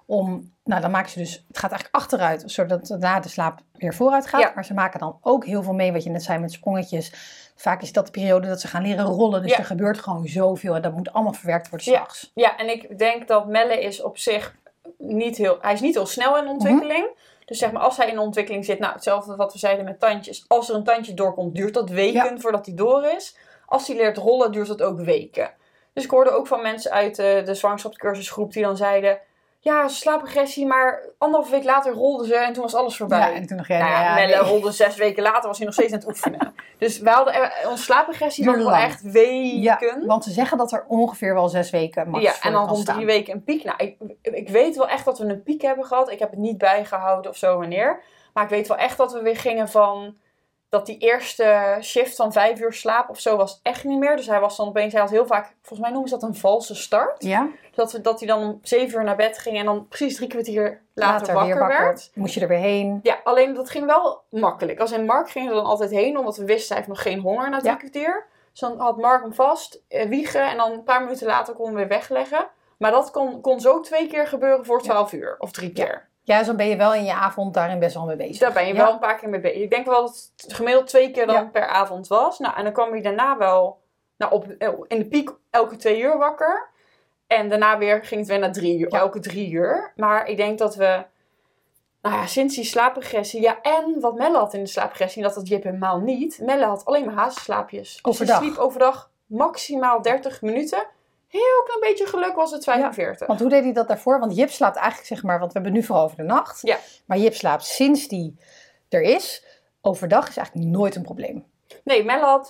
Dan maken ze dus, het gaat eigenlijk achteruit, zodat het na de slaap weer vooruit gaat. Ja. Maar ze maken dan ook heel veel mee, wat je net zei met sprongetjes. Vaak is dat de periode dat ze gaan leren rollen. Dus er gebeurt gewoon zoveel en dat moet allemaal verwerkt worden 's nachts. Ja, en ik denk dat Melle is op zich hij is niet heel snel in ontwikkeling. Dus zeg maar, als hij in ontwikkeling zit, nou hetzelfde wat we zeiden met tandjes. Als er een tandje doorkomt, duurt dat weken voordat hij door is. Als hij leert rollen, duurt dat ook weken. Dus ik hoorde ook van mensen uit de zwangerschapscursusgroep die dan zeiden... Ja, slaapregressie, maar 1,5 week later rolde ze en toen was alles voorbij. Ja, en toen nog Melle rolde 6 weken later, was hij nog steeds aan het oefenen. Dus wij hadden onze slaapregressie nog wel echt weken. Ja, want ze zeggen dat er ongeveer wel 6 weken max en dan rond 3 weken een piek. Nou, ik weet wel echt dat we een piek hebben gehad. Ik heb het niet bijgehouden of zo wanneer. Maar ik weet wel echt dat we weer gingen van... Dat die eerste shift van 5 uur slaap of zo was echt niet meer. Dus hij was dan opeens, hij had heel vaak, volgens mij noemen ze dat een valse start. Ja. Dat hij dan om 7 uur naar bed ging en dan precies 3 kwartier later wakker werd. Moest je er weer heen. Ja, alleen dat ging wel makkelijk. Als in Mark ging er dan altijd heen, omdat we wisten hij heeft nog geen honger na 3 kwartier. Dus dan had Mark hem vast, wiegen en dan een paar minuten later kon hem weer wegleggen. Maar dat kon zo 2 keer gebeuren voor 12 uur of 3 keer. Ja, dus dan ben je wel in je avond daarin best wel mee bezig. Daar ben je wel een paar keer mee bezig. Ik denk wel dat het gemiddeld 2 keer dan per avond was. Nou, en dan kwam hij daarna wel in de piek elke 2 uur wakker. En daarna ging het weer naar 3 uur, elke 3 uur. Maar ik denk dat we, sinds die slaapregressie... Ja, en wat Melle had in de slaapregressie, dat Jip helemaal niet. Melle had alleen maar hazenslaapjes. Overdag. Hij sliep overdag maximaal 30 minuten. Heel klein beetje geluk was het 45. Ja, want hoe deed hij dat daarvoor? Want Jip slaapt eigenlijk, zeg maar, want we hebben nu vooral over de nacht. Ja. Maar Jip slaapt sinds die er is. Overdag is eigenlijk nooit een probleem. Nee, Melle had...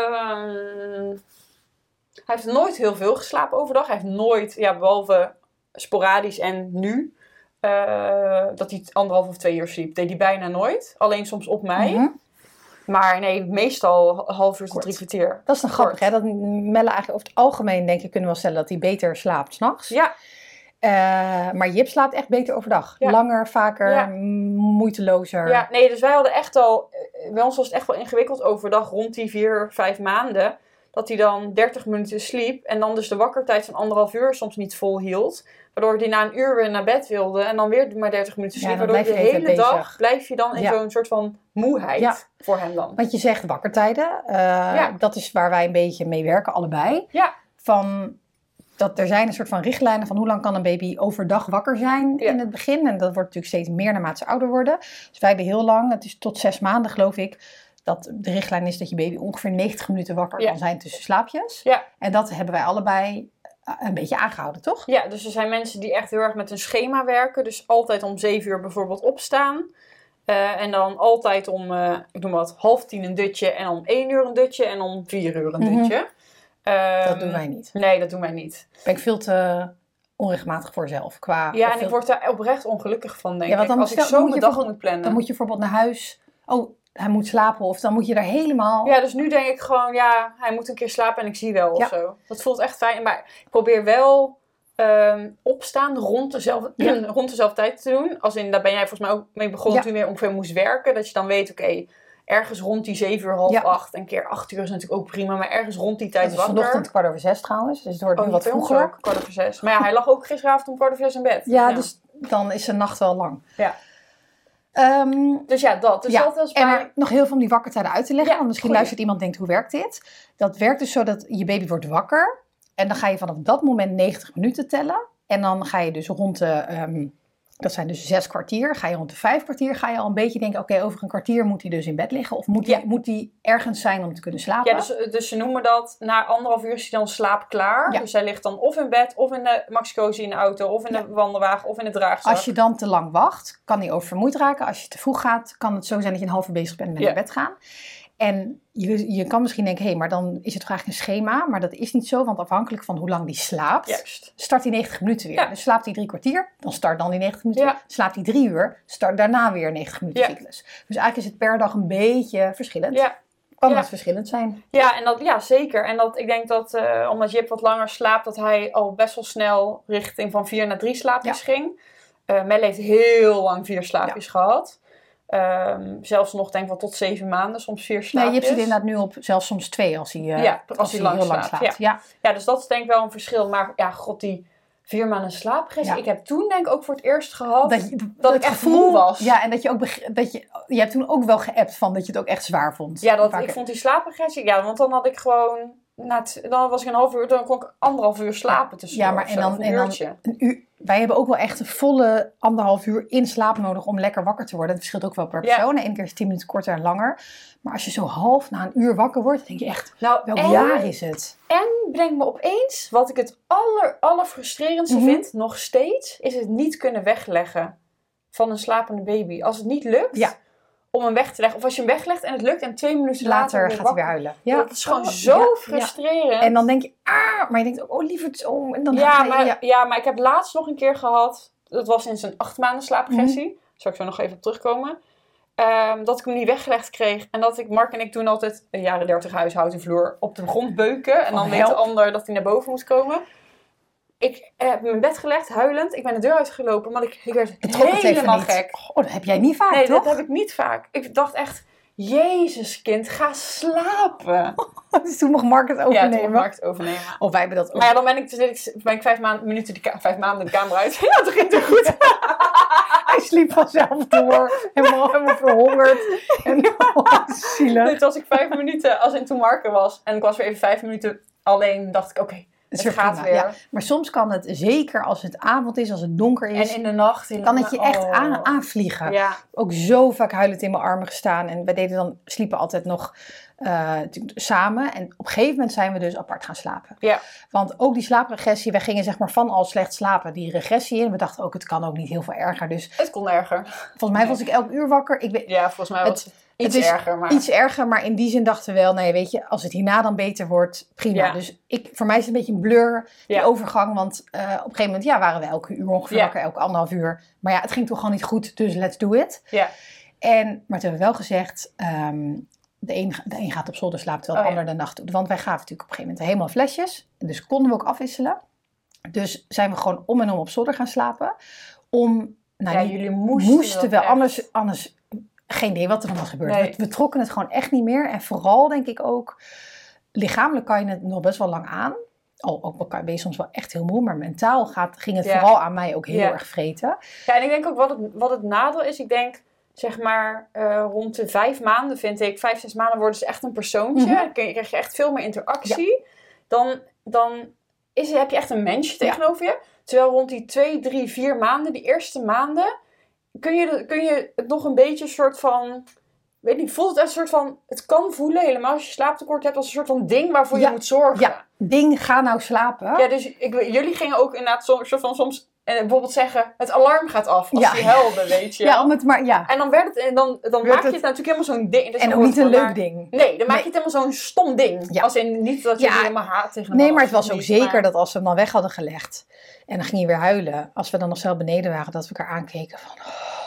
hij heeft nooit heel veel geslapen overdag. Hij heeft nooit, behalve sporadisch en nu... dat hij 1,5 of 2 uur sliep. Deed hij bijna nooit. Alleen soms op mij. Mm-hmm. Maar nee, meestal 1,5 uur tot 3 kwartier. Dat is dan grappig, hè? Dat Melle eigenlijk over het algemeen, denk ik, kunnen we wel stellen dat hij beter slaapt 's nachts. Ja. Maar Jip slaapt echt beter overdag. Ja. Langer, vaker, moeitelozer. Ja, nee, dus wij hadden echt al... Bij ons was het echt wel ingewikkeld overdag rond die 4, 5 maanden. Dat hij dan 30 minuten sliep. En dan dus de wakkertijd van 1,5 uur soms niet volhield. Waardoor hij na een uur weer naar bed wilde. En dan weer maar 30 minuten sliep. Waardoor de hele dag blijf je dan in zo'n soort van moeheid voor hem dan. Want je zegt wakkertijden. Dat is waar wij een beetje mee werken, allebei. Ja. Er zijn een soort van richtlijnen van hoe lang kan een baby overdag wakker zijn in het begin. En dat wordt natuurlijk steeds meer naarmate ze ouder worden. Dus wij hebben heel lang, het is tot 6 maanden geloof ik... dat de richtlijn is dat je baby ongeveer 90 minuten wakker kan zijn tussen slaapjes. Ja. En dat hebben wij allebei een beetje aangehouden, toch? Ja, dus er zijn mensen die echt heel erg met een schema werken. Dus altijd om 7 uur bijvoorbeeld opstaan. En dan altijd om, ik noem wat, 9:30 een dutje. En om 1 uur een dutje. En om 4 uur een dutje. Dat doen wij niet. Nee, dat doen wij niet. Ben ik veel te onregelmatig voor zelf. En ik word daar oprecht ongelukkig van, denk ik. Dan als ik zo mijn dag moet plannen. Dan moet je bijvoorbeeld naar huis... hij moet slapen of dan moet je daar helemaal... Ja, dus nu denk ik gewoon, hij moet een keer slapen en ik zie wel of zo. Dat voelt echt fijn. Maar ik probeer wel opstaan rond dezelfde tijd te doen. Als in, daar ben jij volgens mij ook mee begonnen toen je weer ongeveer moest werken. Dat je dan weet, oké, ergens rond die 7 uur, 7:30. Een keer 8 uur is natuurlijk ook prima. Maar ergens rond die tijd wakker. Vanochtend 5:15 trouwens. Dus het wordt nu wat vroeger. Ook 5:15. Maar hij lag ook gisteravond om 5:15 in bed. Ja, dus dan is de nacht wel lang. Ja. Dus dat. Dus dat was en er nog heel veel om die wakkertijden uit te leggen. Ja, want misschien luistert iemand en denkt, hoe werkt dit? Dat werkt dus zo dat je baby wordt wakker. En dan ga je vanaf dat moment 90 minuten tellen. En dan ga je dus rond de... dat zijn dus 6 kwartier. Ga je rond de 5 kwartier ga je al een beetje denken... Oké, over een kwartier moet hij dus in bed liggen. Of moet hij ergens zijn om te kunnen slapen? Ja, dus ze noemen dat... Na 1,5 uur is hij dan slaapklaar. Ja. Dus hij ligt dan of in bed, of in de maxicosi in de auto... of in de wandelwagen, of in de draagzak. Als je dan te lang wacht, kan hij oververmoeid raken. Als je te vroeg gaat, kan het zo zijn dat je een half uur bezig bent met naar bed gaan. En je kan misschien denken, maar dan is het toch eigenlijk een schema. Maar dat is niet zo, want afhankelijk van hoe lang die slaapt, start hij 90 minuten weer. Ja. Dus slaapt hij 3 kwartier, dan start dan die 90 minuten. Ja. Slaapt hij 3 uur, start daarna weer 90 minuten cyclus. Dus eigenlijk is het per dag een beetje verschillend. Ja. Kan dat verschillend zijn? Ja, zeker. En ik denk dat, omdat Jip wat langer slaapt, dat hij al best wel snel richting van 4 naar 3 slaapjes ging. Melle heeft heel lang 4 slaapjes gehad. Zelfs nog denk ik wel tot 7 maanden, soms 4 slaapjes. Nee, je hebt inderdaad nu op zelfs soms 2 als hij, als hij lang slaapt. Ja, dus dat is denk ik wel een verschil. Maar ja, god, die 4 maanden slaapregressie. Ja. Ik heb toen denk ik ook voor het eerst gehad dat ik echt moe was. Ja, en dat je ook je hebt toen ook wel geappt van dat je het ook echt zwaar vond. Ja, ik vond die slaapregressie. Ja, want dan had ik gewoon... Dan was ik een half uur, dan kon ik 1,5 uur slapen tussendoor. Ja, maar en dan een uur. Wij hebben ook wel echt een volle 1,5 uur in slaap nodig om lekker wakker te worden. Het verschilt ook wel per persoon. De ene keer is 10 minuten korter en langer. Maar als je zo half na een uur wakker wordt, dan denk je echt, welk jaar is het? En brengt me opeens, wat ik het allerfrustrerendste vind, nog steeds, is het niet kunnen wegleggen van een slapende baby. Als het niet lukt om hem weg te leggen, of als je hem weglegt en het lukt en 2 minuten later gaat hij weer huilen. Ja, dat is gewoon zo frustrerend. Ja. En dan denk je, maar je denkt ook, lieverd, en dan maar ik heb laatst nog een keer gehad, dat was in zijn 8 maanden slaapregressie, zal ik zo nog even op terugkomen, dat ik hem niet weggelegd kreeg en dat Mark en ik toen altijd een jaren 30 huishouden vloer op de grond beuken en dan weet de ander dat hij naar boven moest komen. Ik heb me in bed gelegd, huilend. Ik ben de deur uitgelopen, maar ik werd helemaal gek. Dat heb jij niet vaak, nee, toch? Dat heb ik niet vaak. Ik dacht echt, Jezus kind, ga slapen. Dus toen mocht Mark het overnemen. Ja, toen mocht Mark het overnemen. Of wij hebben dat ook. Maar ja, dan ben ik 5 maanden de kamer uit. Ja, dat ging toch goed. Hij sliep vanzelf door. Helemaal verhongerd. En zielig. Dus als ik 5 minuten, als in toen Mark er was, en ik was weer even 5 minuten alleen, dacht ik, oké. Het gaat prima, weer. Ja. Maar soms kan het, zeker als het avond is, als het donker is. En in de nacht. Kan het je echt aanvliegen. Ja. Ook zo vaak huilend in mijn armen gestaan. En wij sliepen altijd nog samen. En op een gegeven moment zijn we dus apart gaan slapen. Ja. Want ook die slaapregressie, wij gingen zeg maar van al slecht slapen die regressie in. We dachten ook, het kan ook niet heel veel erger. Dus het kon erger. Volgens mij was ik elk uur wakker. Volgens mij was het iets erger. Maar... Iets erger, maar in die zin dachten we wel, nee, weet je, als het hierna dan beter wordt, prima. Ja. Dus voor mij is het een beetje een blur, die overgang. Want op een gegeven moment waren we elke uur ongeveer wakker, elke 1,5 uur. Maar ja, het ging toch gewoon niet goed, dus let's do it. Ja. Maar toen hebben we wel gezegd, de een gaat op zolder slapen, terwijl de ander de nacht doet. Want wij gaven natuurlijk op een gegeven moment helemaal flesjes. Dus konden we ook afwisselen. Dus zijn we gewoon om en om op zolder gaan slapen. Jullie moesten wel, anders geen idee wat er dan was gebeurd. Nee. We trokken het gewoon echt niet meer. En vooral denk ik ook, lichamelijk kan je het nog best wel lang aan. Ook ben je soms wel echt heel moe, maar mentaal ging het vooral aan mij ook heel erg vreten. Ja, en ik denk ook wat het nadeel is, ik denk zeg maar rond de 5 maanden vind ik, 5, 6 maanden worden ze echt een persoontje. Dan krijg je echt veel meer interactie. Ja. Dan heb je echt een mensje tegenover je. Terwijl rond die 2, 3, 4 maanden, die eerste maanden, kun je het nog een beetje een soort van, weet niet, voelt het als een soort van, het kan voelen helemaal als je slaaptekort hebt als een soort van ding waarvoor je moet zorgen. Ja, ding, ga nou slapen. Ja, dus jullie gingen ook inderdaad soms bijvoorbeeld zeggen, het alarm gaat af als je huilde, weet je. Ja, En dan maak je het natuurlijk helemaal zo'n ding. En ook niet een leuk ding. Nee, dan maak je het helemaal zo'n stom ding. Ja. Als in niet dat je helemaal haat tegen hem. Nee, maar het was ook zeker dat als we hem dan weg hadden gelegd en dan ging je weer huilen, als we dan nog zelf beneden waren, dat we elkaar aankeken van,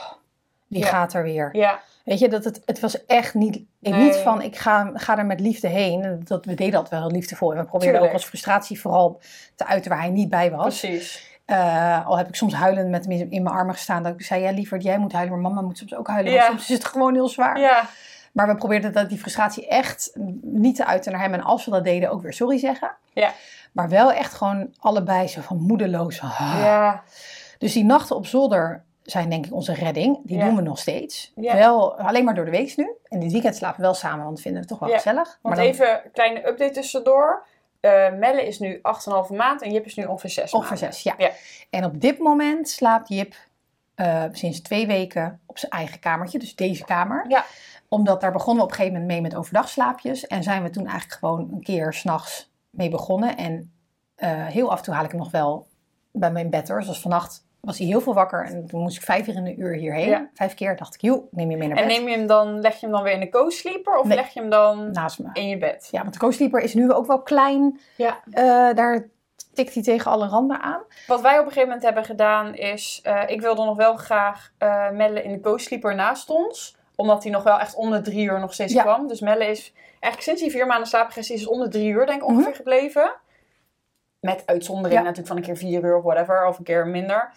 die gaat er weer. Ja. Weet je, dat het was echt niet van, ik ga er met liefde heen. We deden dat wel liefdevol. En we probeerden ook als frustratie vooral te uiten waar hij niet bij was. Precies. Al heb ik soms huilend met hem in mijn armen gestaan. Dat ik zei, ja lieverd, jij moet huilen, maar mama moet soms ook huilen. Want soms is het gewoon heel zwaar. Ja. Maar we probeerden die frustratie echt niet te uiten naar hem. En als we dat deden, ook weer sorry zeggen. Ja. Maar wel echt gewoon allebei zo van moedeloos. Ja. Dus die nachten op zolder zijn denk ik onze redding. Die doen we nog steeds. Ja. Wel alleen maar door de week nu. En dit weekend slapen we wel samen, want we vinden het toch wel gezellig. Want maar even een kleine update tussendoor. Melle is nu 8,5 maand en Jip is nu ongeveer 6 maanden. Ongeveer 6, ja. En op dit moment slaapt Jip sinds 2 weken op zijn eigen kamertje. Dus deze kamer. Ja. Omdat daar begonnen we op een gegeven moment mee met overdagslaapjes. En zijn we toen eigenlijk gewoon een keer 's nachts mee begonnen. En heel af en toe haal ik hem nog wel bij mijn bed hoor. Zoals vannacht was hij heel veel wakker. En toen moest ik 5 keer in een uur hierheen. Ja. 5 keer dacht ik, joh, neem je mee naar bed. En leg je hem dan weer in de co-sleeper? Of leg je hem dan naast me in je bed? Ja, want de co-sleeper is nu ook wel klein. Ja. Daar tikt hij tegen alle randen aan. Wat wij op een gegeven moment hebben gedaan is, ik wilde nog wel graag Melle in de co-sleeper naast ons. Omdat hij nog wel echt om de 3 uur nog steeds kwam. Dus Melle is eigenlijk sinds die 4 maanden slaapregressie is om de 3 uur denk ik ongeveer gebleven. Met uitzondering natuurlijk van een keer 4 uur of whatever. Of een keer minder.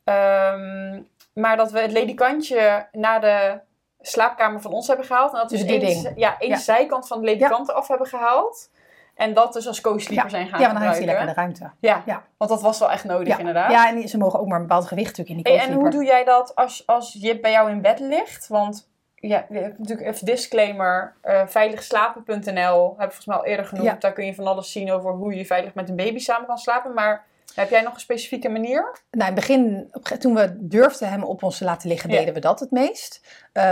Maar dat we het ledikantje naar de slaapkamer van ons hebben gehaald. En dat we dus één zijkant van de ledikant af hebben gehaald. En dat dus als co-sleeper zijn gaan Ja, want dan heeft hij gebruiken. lekker de ruimte. Ja, want dat was wel echt nodig inderdaad. Ja, en ze mogen ook maar een bepaald gewicht natuurlijk in die En co-sleeper. hoe doe jij dat als Jip bij jou in bed ligt? Want ja, je hebt natuurlijk even disclaimer. Veiligslapen.nl heb ik volgens mij al eerder genoemd. Ja. Daar kun je van alles zien over hoe je veilig met een baby samen kan slapen. Maar heb jij nog een specifieke manier? Nou, in het begin, toen we durfden hem op ons te laten liggen, deden we dat het meest.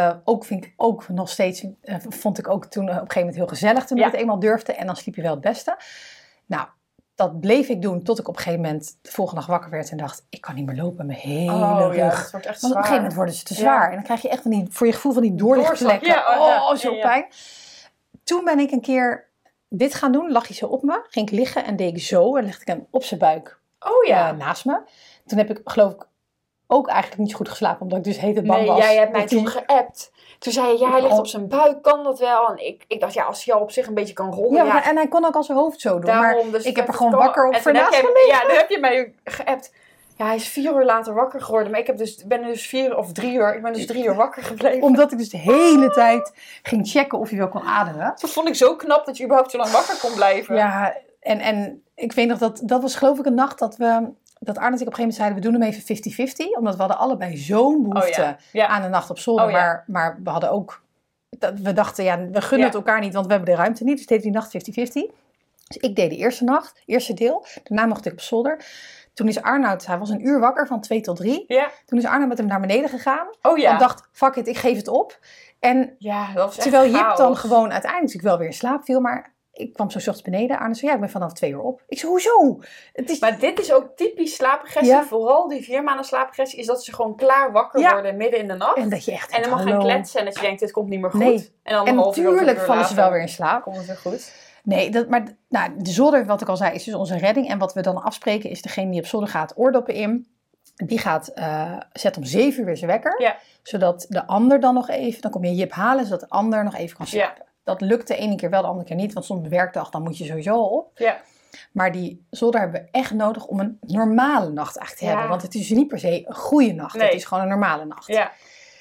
Vond ik ook toen op een gegeven moment heel gezellig toen ik het eenmaal durfde. En dan sliep je wel het beste. Nou, dat bleef ik doen tot ik op een gegeven moment de volgende dag wakker werd en dacht, ik kan niet meer lopen, mijn hele rug. Ja, dat wordt echt Want zwaar. op een gegeven moment worden ze te zwaar. En dan krijg je echt voor je gevoel van die doorlichtplekken. Zo pijn. Toen ben ik een keer dit gaan doen, lag hij zo op me, ging ik liggen en deed ik zo en legde ik hem op zijn buik naast me. Toen heb ik, geloof ik, ook eigenlijk niet goed geslapen, omdat ik dus bang was. Nee, jij hebt mij toen geappt. Toen zei je, hij ligt op zijn buik, kan dat wel? En ik dacht, als hij al op zich een beetje kan rollen. Ja, en hij kon ook al zijn hoofd zo doen. Daarom, maar dus ik heb er gewoon wakker op voor naast gelegen. Ja, dan heb je mij geappt. Ja, hij is 4 uur later wakker geworden. Maar ik ben dus 4 of 3 uur. Ik ben dus 3 uur wakker gebleven. Omdat ik dus de hele tijd ging checken of hij wel kon ademen. Dat vond ik zo knap dat je überhaupt zo lang wakker kon blijven. Ja, en ik weet nog dat was geloof ik een nacht dat Arne en ik op een gegeven moment zeiden, we doen hem even 50-50. Omdat we hadden allebei zo'n behoefte aan een nacht op zolder. Maar we hadden ook, we dachten, we gunnen het elkaar niet, want we hebben de ruimte niet. Dus deden die nacht 50-50. Dus ik deed de eerste nacht, eerste deel. Daarna mocht ik op zolder. Toen is Arnoud, hij was een uur wakker van 2 tot 3. Ja. Toen is Arnoud met hem naar beneden gegaan. En dacht, fuck it, ik geef het op. En dat was echt terwijl Jip chaos. dan gewoon uiteindelijk wel weer in slaap viel, maar ik kwam zo 's ochtends beneden. Arnoud zei, ik ben vanaf 2 uur op. Ik zei, hoezo? Maar dit is ook typisch slaapagressie. Ja. Vooral die 4 maanden slaapagressie is dat ze gewoon klaar wakker worden midden in de nacht. En dat je echt helemaal gaan kletsen en dat je denkt, dit komt niet meer goed. Nee. En natuurlijk vallen ze wel weer in slaap. Komt het weer goed. Nee, de zolder, wat ik al zei, is dus onze redding. En wat we dan afspreken is degene die op zolder gaat oordoppen in. Die zet om 7 uur weer zijn wekker. Ja. Zodat de ander dan nog even, dan kom je Jip halen, zodat de ander nog even kan slapen. Ja. Dat lukt de ene keer wel, de andere keer niet. Want soms werkdag, dan moet je sowieso al op. Ja. Maar die zolder hebben we echt nodig om een normale nacht eigenlijk te hebben. Want het is niet per se een goede nacht. Nee. Het is gewoon een normale nacht. Ja.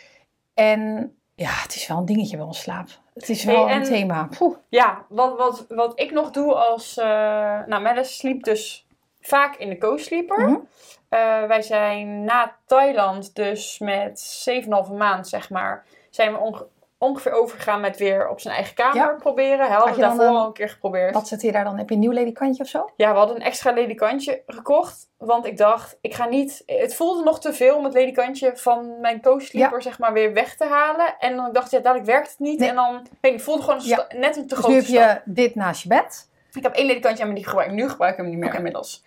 En ja, het is wel een dingetje bij ons slaap. Het is wel een thema. Poeh. Ja, wat ik nog doe als... Melis sliep dus vaak in de co-sleeper. Mm-hmm. Wij zijn na Thailand, dus met 7,5 maand zeg maar, zijn we ongeveer overgegaan met weer op zijn eigen kamer proberen. Hij had het daarvoor al een keer geprobeerd. Wat zit hier daar dan? Heb je een nieuw ledikantje of zo? Ja, we hadden een extra ledikantje gekocht. Want ik dacht, ik ga niet... Het voelde nog te veel om het ledikantje van mijn co-sleeper zeg maar weer weg te halen. En dan dacht ik, dadelijk werkt het niet. Nee. En dan, ik voelde gewoon net een te grote stap. Dus nu heb je dit naast je bed. Ik heb 1 ledikantje aan me die gebruik. Nu gebruik ik hem niet meer inmiddels.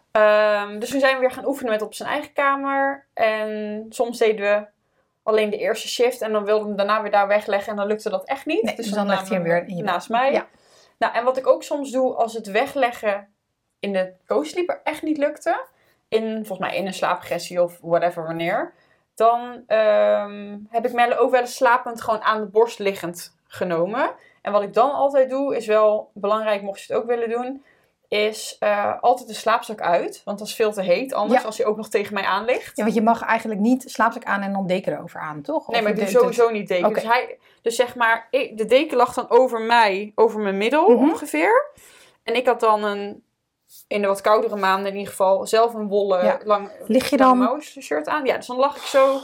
Dus nu zijn we weer gaan oefenen met op zijn eigen kamer. En soms deden we alleen de eerste shift. En dan wilden we hem daarna weer daar wegleggen. En dan lukte dat echt niet. Nee, dus dan legt hij hem weer in je naast mij. Ja. Nou, en wat ik ook soms doe als het wegleggen in de co-sleeper echt niet lukte. Volgens mij in een slaapagressie of whatever wanneer. Dan heb ik Melle ook wel eens slapend gewoon aan de borst liggend genomen. En wat ik dan altijd doe, is wel belangrijk, mocht je het ook willen doen, is altijd de slaapzak uit. Want dat is veel te heet anders als hij ook nog tegen mij aan ligt. Ja, want je mag eigenlijk niet slaapzak aan en dan deken erover aan, toch? Nee, maar ik doe sowieso niet deken. Okay. Dus zeg maar, de deken lag dan over mij, over mijn middel ongeveer. En ik had dan in de wat koudere maanden in ieder geval, zelf een wollen lang mouse shirt aan. Ja, dus dan lag ik zo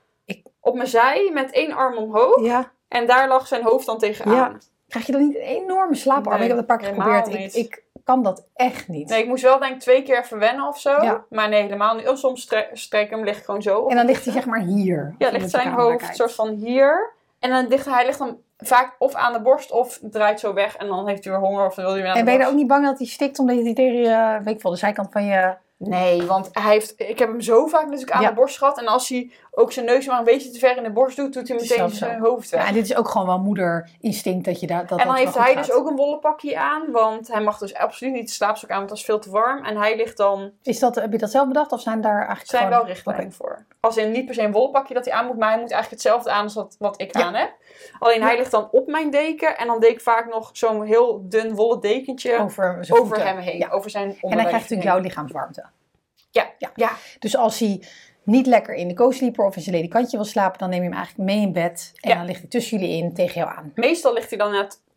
op mijn zij met 1 arm omhoog. Ja. En daar lag zijn hoofd dan tegenaan. Ja. Krijg je dan niet een enorme slaaparm? Nee, ik heb het een paar keer geprobeerd. Ik kan dat echt niet. Nee, ik moest wel denk ik 2 keer even wennen of zo. Ja. Maar nee, helemaal niet. Soms strek hem, ligt gewoon zo op. En dan ligt hij zeg maar hier. Ja, ligt zijn hoofd soort van hier. En dan hij ligt dan vaak of aan de borst of draait zo weg. En dan heeft hij weer honger of dan wil hij weer aan de borst. En ben je er ook niet bang dat hij stikt omdat hij tegen je, weet ik wel, de zijkant van je... Nee, want ik heb hem zo vaak natuurlijk aan de borst gehad. En als hij ook zijn neus maar een beetje te ver in de borst doet, doet hij meteen zijn hoofd weg. Ja, en dit is ook gewoon wel moederinstinct dat je daar... En dan heeft hij dus ook een wollen pakje aan. Want hij mag dus absoluut niet de slaapzak aan, want dat is veel te warm. En hij ligt dan... Heb je dat zelf bedacht of zijn daar eigenlijk zijn wel richtlijnen voor. Als in niet per se een wollen pakje dat hij aan moet, maar hij moet eigenlijk hetzelfde aan als wat ik aan heb. Alleen hij ligt dan op mijn deken en dan deed ik vaak nog zo'n heel dun wollen dekentje over hem heen. Ja. Over zijn onderlijf. En dan krijgt natuurlijk jouw lichaamswarmte. Ja. Dus als hij niet lekker in de co-sleeper of in zijn ledikantje wil slapen, dan neem je hem eigenlijk mee in bed. En dan ligt hij tussen jullie in tegen jou aan. Meestal ligt hij dan net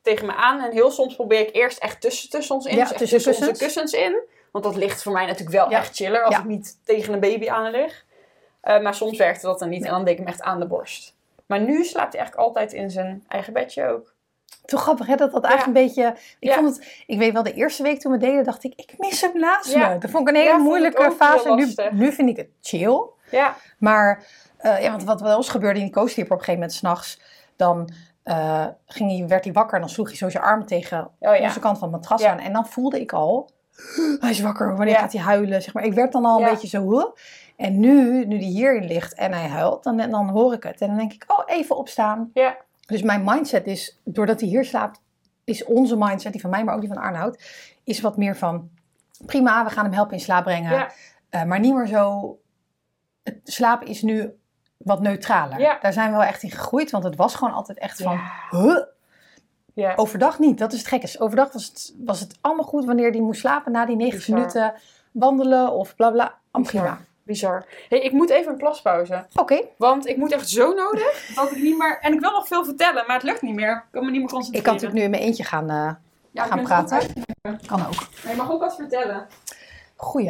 tegen me aan. En heel soms probeer ik eerst echt tussen ons in. Ja, Dus echt tussen tussen onze kussens in. Want dat ligt voor mij natuurlijk wel echt chiller. Als ik niet tegen een baby aan lig. Maar soms werkte dat dan niet. En dan deed ik hem echt aan de borst. Maar nu slaapt hij eigenlijk altijd in zijn eigen bedje ook. Toch grappig, hè? Dat eigenlijk een beetje... Ik weet wel, de eerste week toen we deden, dacht ik mis hem naast me. Dat vond ik een hele moeilijke fase. Nu vind ik het chill. Ja. Maar, want wat wel eens gebeurde in die co-sleeper op een gegeven moment 's nachts, dan werd hij wakker en dan sloeg hij zo zijn arm tegen onze kant van het matras aan. En dan voelde ik al, hij is wakker, wanneer gaat hij huilen? Zeg maar. Ik werd dan al een beetje zo, En nu die hierin ligt en hij huilt, dan hoor ik het. En dan denk ik, even opstaan. Ja. Dus mijn mindset is, doordat hij hier slaapt, is onze mindset, die van mij, maar ook die van Arnoud, is wat meer van, prima, we gaan hem helpen in slaap brengen. Ja. Maar niet meer zo, het slapen is nu wat neutraler. Ja. Daar zijn we wel echt in gegroeid, want het was gewoon altijd echt van, Ja. Overdag niet, dat is het gekke. Overdag was het allemaal goed wanneer hij moest slapen na die 90 minuten wandelen of bla bla. Prima. Bizar. Hey, ik moet even een plaspauze. Oké. Want ik moet echt zo nodig dat ik niet meer... En ik wil nog veel vertellen, maar het lukt niet meer. Ik kan me niet meer concentreren. Ik kan natuurlijk nu in mijn eentje gaan praten. Kan ook. Maar je mag ook wat vertellen. Goeie.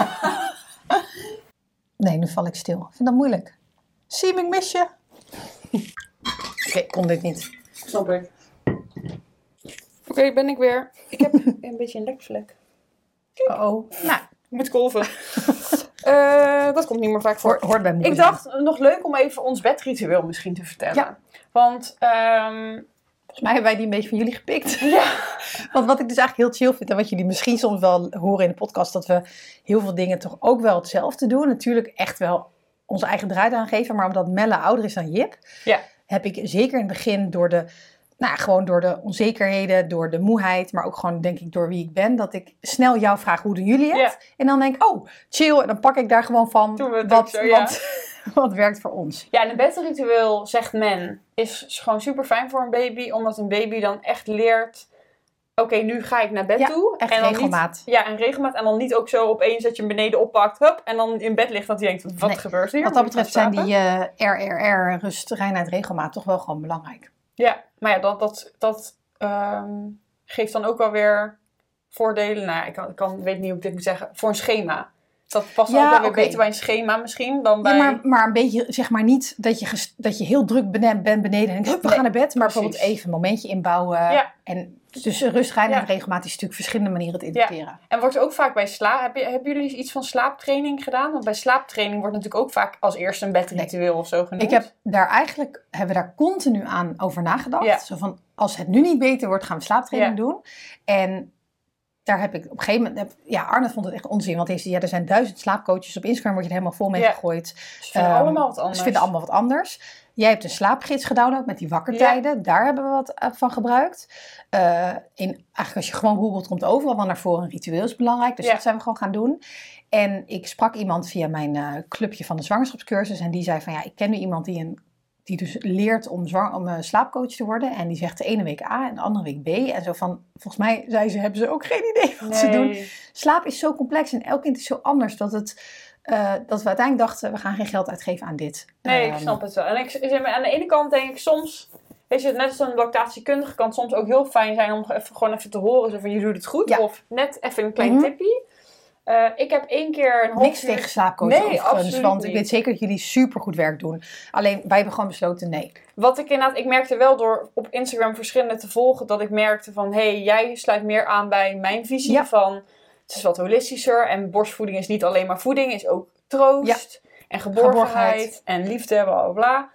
Nee, nu val ik stil. Ik vind dat moeilijk. Siem, ik mis je. Oké, kon dit niet. Snap ik. Oké, ben ik weer. Ik heb een beetje een lekvlek. Oh. Nou, ik moet kolven. Dat komt niet meer vaak voor. Hoort bij moeder. Ik dacht, nog leuk om even ons bedritueel misschien te vertellen. Ja. Want... volgens mij hebben wij die een beetje van jullie gepikt. Ja. Want wat ik dus eigenlijk heel chill vind, en wat jullie misschien soms wel horen in de podcast, dat we heel veel dingen toch ook wel hetzelfde doen. Natuurlijk echt wel onze eigen draai aan geven, maar omdat Melle ouder is dan Jip, heb ik zeker in het begin gewoon door de onzekerheden, door de moeheid, maar ook gewoon denk ik door wie ik ben, dat ik snel jou vraag, hoe doen jullie het? Ja. En dan denk ik, chill, en dan pak ik daar gewoon van wat werkt voor ons. Ja, en een bedritueel, zegt men, is gewoon super fijn voor een baby, omdat een baby dan echt leert, oké, nu ga ik naar bed toe. Echt en dan regelmaat. En regelmaat. En dan niet ook zo opeens dat je hem beneden oppakt, hup, en dan in bed ligt dat hij denkt, wat gebeurt hier? Wat dat betreft zijn die RRR, rust, reinheid, regelmaat, toch wel gewoon belangrijk. Ja, maar ja, dat geeft dan ook wel weer voordelen. Nou, ik weet niet hoe ik dit moet zeggen. Voor een schema. Dat past ook wel weer beter bij een schema misschien dan bij... Ja, maar een beetje, zeg maar niet dat je heel druk bent beneden en denkt, we gaan naar bed. Maar bijvoorbeeld even een momentje inbouwen. Ja. En dus rust, reinheid, regelmaat is natuurlijk verschillende manieren te interpreteren. Ja. En wordt ook vaak bij slaap... Hebben jullie iets van slaaptraining gedaan? Want bij slaaptraining wordt natuurlijk ook vaak als eerste een bedritueel of zo genoemd. Hebben we daar continu aan over nagedacht. Ja. Zo van, als het nu niet beter wordt, gaan we slaaptraining doen. En daar heb ik op een gegeven moment... Arnold vond het echt onzin. Want er zijn 1000 slaapcoaches. Op Instagram word je er helemaal vol mee gegooid. Ze vinden allemaal wat anders. Ze vinden allemaal wat anders. Jij hebt een slaapgids gedownload met die wakkertijden. Ja. Daar hebben we wat van gebruikt. Eigenlijk als je gewoon googelt, komt overal wel naar voren. Een ritueel is belangrijk. Dus dat zijn we gewoon gaan doen. En ik sprak iemand via mijn clubje van de zwangerschapscursus. En die zei van, ik ken nu iemand die dus leert om slaapcoach te worden. En die zegt de ene week A en de andere week B. En zo van, volgens mij hebben ze ook geen idee wat ze doen. Slaap is zo complex en elk kind is zo anders dat we uiteindelijk dachten, we gaan geen geld uitgeven aan dit. Nee, ik snap het wel. En aan de ene kant denk ik soms, weet je, net als een lactatiekundige kan het soms ook heel fijn zijn om gewoon even te horen. Zo van, je doet het goed. Ja. Of net even een klein tipje. Ik heb 1 keer een half Niks tegen slaapcoach overigens, want ik weet zeker dat jullie supergoed werk doen. Alleen, wij hebben gewoon besloten nee. Wat ik merkte wel door op Instagram verschillende te volgen, dat ik merkte van, jij sluit meer aan bij mijn visie van, het is wat holistischer en borstvoeding is niet alleen maar voeding, is ook troost en geborgenheid en liefde, bla bla bla.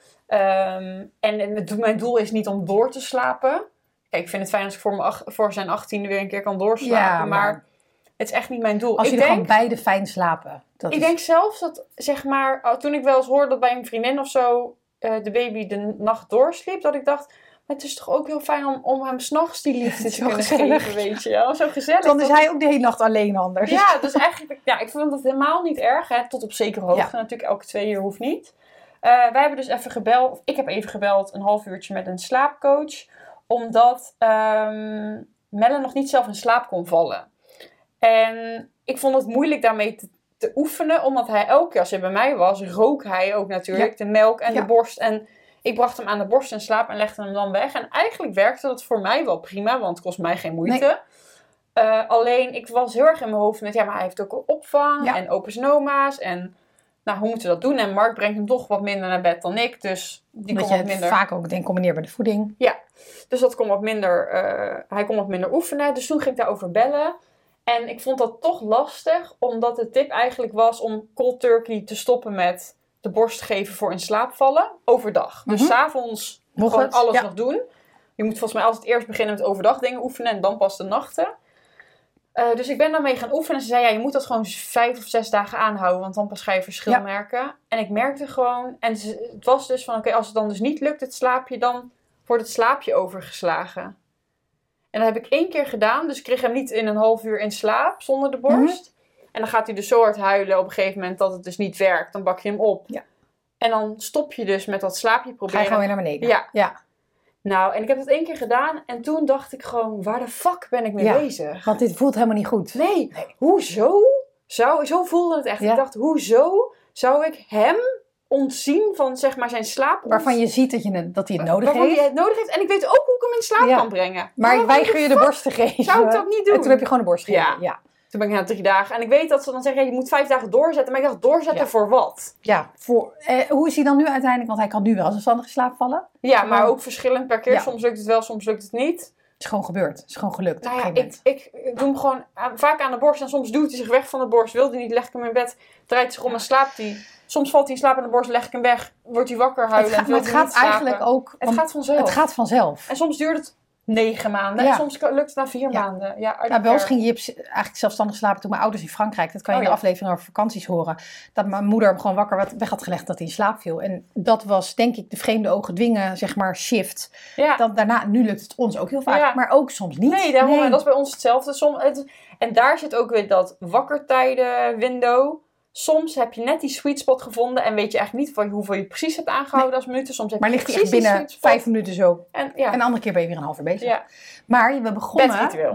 En mijn doel is niet om door te slapen. Kijk, ik vind het fijn als ik voor zijn 18e weer een keer kan doorslapen, maar het is echt niet mijn doel. Als jullie gewoon beide fijn slapen. Denk zelfs dat, zeg maar, toen ik wel eens hoorde dat bij een vriendin of zo de baby de nacht doorsliep, dat ik dacht, maar het is toch ook heel fijn om hem 's nachts die liefde te kunnen geven, weet je wel. Zo gezellig. Dan is hij ook de hele nacht alleen anders. Ja, dus eigenlijk, ik vind dat helemaal niet erg. Hè, tot op zekere hoogte natuurlijk, elke 2 uur hoeft niet. Wij hebben dus even gebeld, of ik heb even gebeld, een half uurtje met een slaapcoach, omdat Melle nog niet zelf in slaap kon vallen. En ik vond het moeilijk daarmee te oefenen, omdat hij elke keer als hij bij mij was, rook hij ook natuurlijk de melk en de borst. En Ik bracht hem aan de borst in slaap en legde hem dan weg. En eigenlijk werkte dat voor mij wel prima, want het kost mij geen moeite. Nee. Alleen, ik was heel erg in mijn hoofd met, maar hij heeft ook een opvang en opa's en oma's. En hoe moeten we dat doen? En Mark brengt hem toch wat minder naar bed dan ik, dus die komt wat minder. Vaak ook combineer bij de voeding. Ja, dus dat kon wat minder, hij kon wat minder oefenen. Dus toen ging ik daarover bellen. En ik vond dat toch lastig, omdat de tip eigenlijk was om cold turkey te stoppen met de borst geven voor in slaap vallen overdag. Dus 's avonds gewoon alles nog doen. Je moet volgens mij altijd eerst beginnen met overdag dingen oefenen en dan pas de nachten. Dus ik ben daarmee gaan oefenen. En ze zei, je moet dat gewoon 5 of 6 dagen aanhouden, want dan pas ga je verschil merken. En ik merkte gewoon, en het was dus van, oké, als het dan dus niet lukt, het slaapje, dan wordt het slaapje overgeslagen. En dat heb ik 1 keer gedaan, dus ik kreeg hem niet in een half uur in slaap zonder de borst. En dan gaat hij dus zo hard huilen op een gegeven moment dat het dus niet werkt. Dan bak je hem op. Ja. En dan stop je dus met dat slaapje proberen. Ga je gewoon weer naar beneden. Ja. Nou, en ik heb dat 1 keer gedaan. En toen dacht ik gewoon, waar de fuck ben ik mee bezig? Want dit voelt helemaal niet goed. Nee. Hoezo? Zo voelde het echt. Ja. Ik dacht, hoezo zou ik hem ontzien van zeg maar zijn slaap? Waarvan je ziet dat hij het nodig heeft. Waarvan hij het nodig heeft. En ik weet ook hoe ik hem in slaap kan brengen. Maar ik weiger je de borst te geven. Zou ik dat niet doen? En toen heb je gewoon de borst gegeven. Ja. Toen ben ik na 3 dagen. En ik weet dat ze dan zeggen, je moet 5 dagen doorzetten. Maar ik dacht, doorzetten voor wat? Ja, hoe is hij dan nu uiteindelijk? Want hij kan nu wel zelfstandig in slaap vallen. Ja, maar ook verschillend per keer. Ja. Soms lukt het wel, soms lukt het niet. Het is gewoon gebeurd. Het is gewoon gelukt. Nou ja, ik doe hem gewoon vaak aan de borst. En soms duwt hij zich weg van de borst. Wil hij niet, leg ik hem in bed. Draait zich om en slaapt hij. Soms valt hij in slaap aan de borst, leg ik hem weg. Wordt hij wakker, huilen. Het gaat eigenlijk ook... Het gaat vanzelf. Het gaat vanzelf. En soms duurt het 9 maanden. Ja. En soms lukt het na 4 maanden. Ja, bij ons ging Jips eigenlijk zelfstandig slapen toen mijn ouders in Frankrijk. Dat kan je in de aflevering over vakanties horen. Dat mijn moeder hem gewoon wakker weg had gelegd dat hij in slaap viel. En dat was denk ik de vreemde ogen dwingen, zeg maar, shift. Ja. Dan daarna, nu lukt het ons ook heel vaak. Maar ook soms niet. Nee, dat is bij ons hetzelfde. En daar zit ook weer dat wakkertijden window. Soms heb je net die sweet spot gevonden en weet je eigenlijk niet hoeveel je precies hebt aangehouden als minuten. Soms heb maar ligt hij echt binnen 5 minuten zo. En een andere keer ben je weer een half uur bezig. Ja. Maar we begonnen... Bedritueel.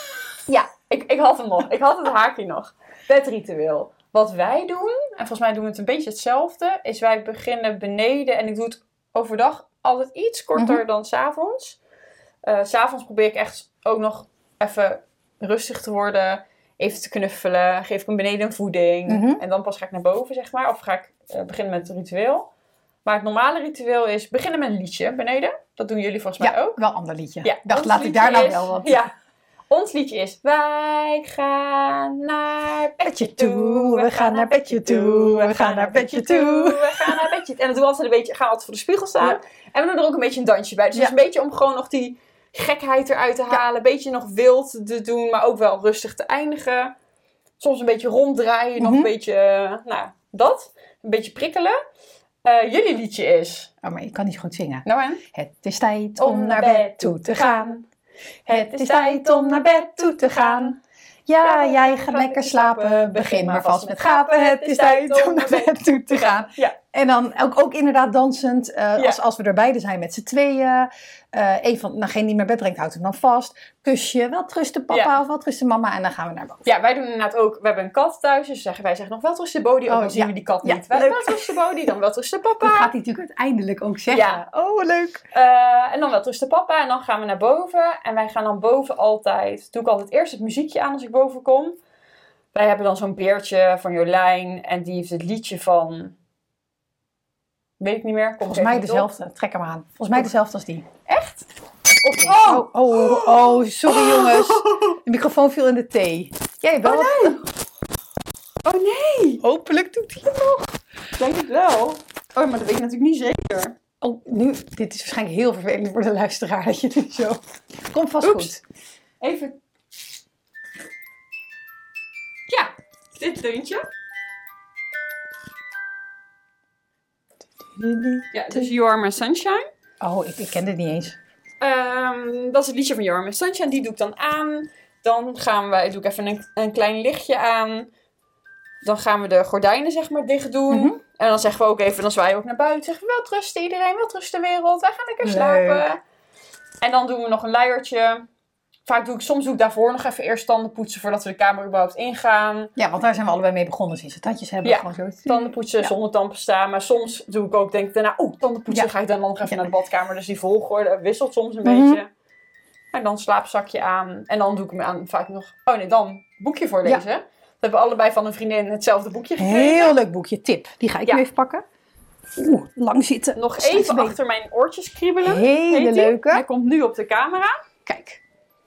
Ja, ik had hem nog. Ik had het haakje nog. Bedritueel. Wat wij doen, en volgens mij doen we het een beetje hetzelfde, is wij beginnen beneden. En ik doe het overdag altijd iets korter dan 's avonds. 's avonds probeer ik echt ook nog even rustig te worden. Even te knuffelen, geef ik hem beneden een voeding. En dan pas ga ik naar boven, zeg maar. Of ga ik beginnen met het ritueel. Maar het normale ritueel is beginnen met een liedje beneden. Dat doen jullie volgens mij ook. Wel een ander liedje. Ja, dacht, laat ik daar nou wel wat. Ja, ons liedje is... Wij gaan naar bedje toe. We gaan naar bedje toe. We gaan naar bedje toe. We gaan naar bedje toe. En dat doen we altijd een beetje... Gaan we altijd voor de spiegel staan. Ja. En we doen er ook een beetje een dansje bij. Dus dat is een beetje om gewoon nog die... gekheid eruit te halen. Een beetje nog wild te doen. Maar ook wel rustig te eindigen. Soms een beetje ronddraaien. Nog een beetje... dat. Een beetje prikkelen. Jullie liedje is... Oh, maar ik kan niet goed zingen. Nou en? Het is tijd om naar bed toe te gaan. Het is tijd om naar bed toe te gaan. Ja, jij gaat lekker slapen. Begin maar vast met gapen. Het is tijd om naar bed toe te gaan. Ja. En dan ook inderdaad dansend. Als we er beide zijn met z'n tweeën. Een van degene die naar bed brengt, houdt hem dan vast. Kusje, wel trusten papa of wel trusten mama. En dan gaan we naar boven. Ja, wij doen inderdaad ook. We hebben een kat thuis. Dus wij zeggen nog wel trusten Bodie. Ook dan zien we die kat niet. Wel trusten Bodie, dan wel trusten papa. Dat gaat hij natuurlijk uiteindelijk ook zeggen. Ja. Oh, leuk. En dan wel trusten papa. En dan gaan we naar boven. En wij gaan dan boven altijd... Doe ik altijd eerst het muziekje aan als ik boven kom. Wij hebben dan zo'n beertje van Jolijn. En die heeft het liedje van... Weet ik niet meer. Volgens mij dezelfde. Trek hem aan. Volgens mij dezelfde als die. Echt? Oh, sorry jongens. De microfoon viel in de thee. Jij wel. Oh nee. Hopelijk doet hij het nog. Denk ik wel. Oh, maar dat weet ik natuurlijk niet zeker. Oh, dit is waarschijnlijk heel vervelend voor de luisteraar dat je nu zo... Komt vast goed. Even. Ja, dit deuntje. Ja, dus You Are My Sunshine. Oh, ik ken dit niet eens. Dat is het liedje van You Are My Sunshine. Die doe ik dan aan. Dan doe ik even een klein lichtje aan. Dan gaan we de gordijnen zeg maar dicht doen. En dan zeggen we ook even, dan zwaaien we ook naar buiten. Zeggen we, wel trusten iedereen, wel trusten wereld. Wij gaan lekker slapen. En dan doen we nog een luiertje. Soms doe ik daarvoor nog even eerst tanden poetsen voordat we de kamer überhaupt ingaan. Ja, want daar zijn we allebei mee begonnen sinds we tandjes hebben. Ja, gewoon zo. Tanden poetsen zonder tandpasta. Maar soms doe ik ook, denk ik daarna, tanden poetsen, ga ik dan nog even naar de badkamer. Dus die volgorde wisselt soms een beetje. En dan slaapzakje aan. En dan doe ik me aan vaak nog, dan boekje voorlezen. We hebben allebei van een vriendin hetzelfde boekje gekregen. Heel leuk boekje, tip. Die ga ik nu even pakken. Lang zitten. Nog even achter mijn oortjes kriebelen. Hele leuke. Hij komt nu op de camera. Kijk.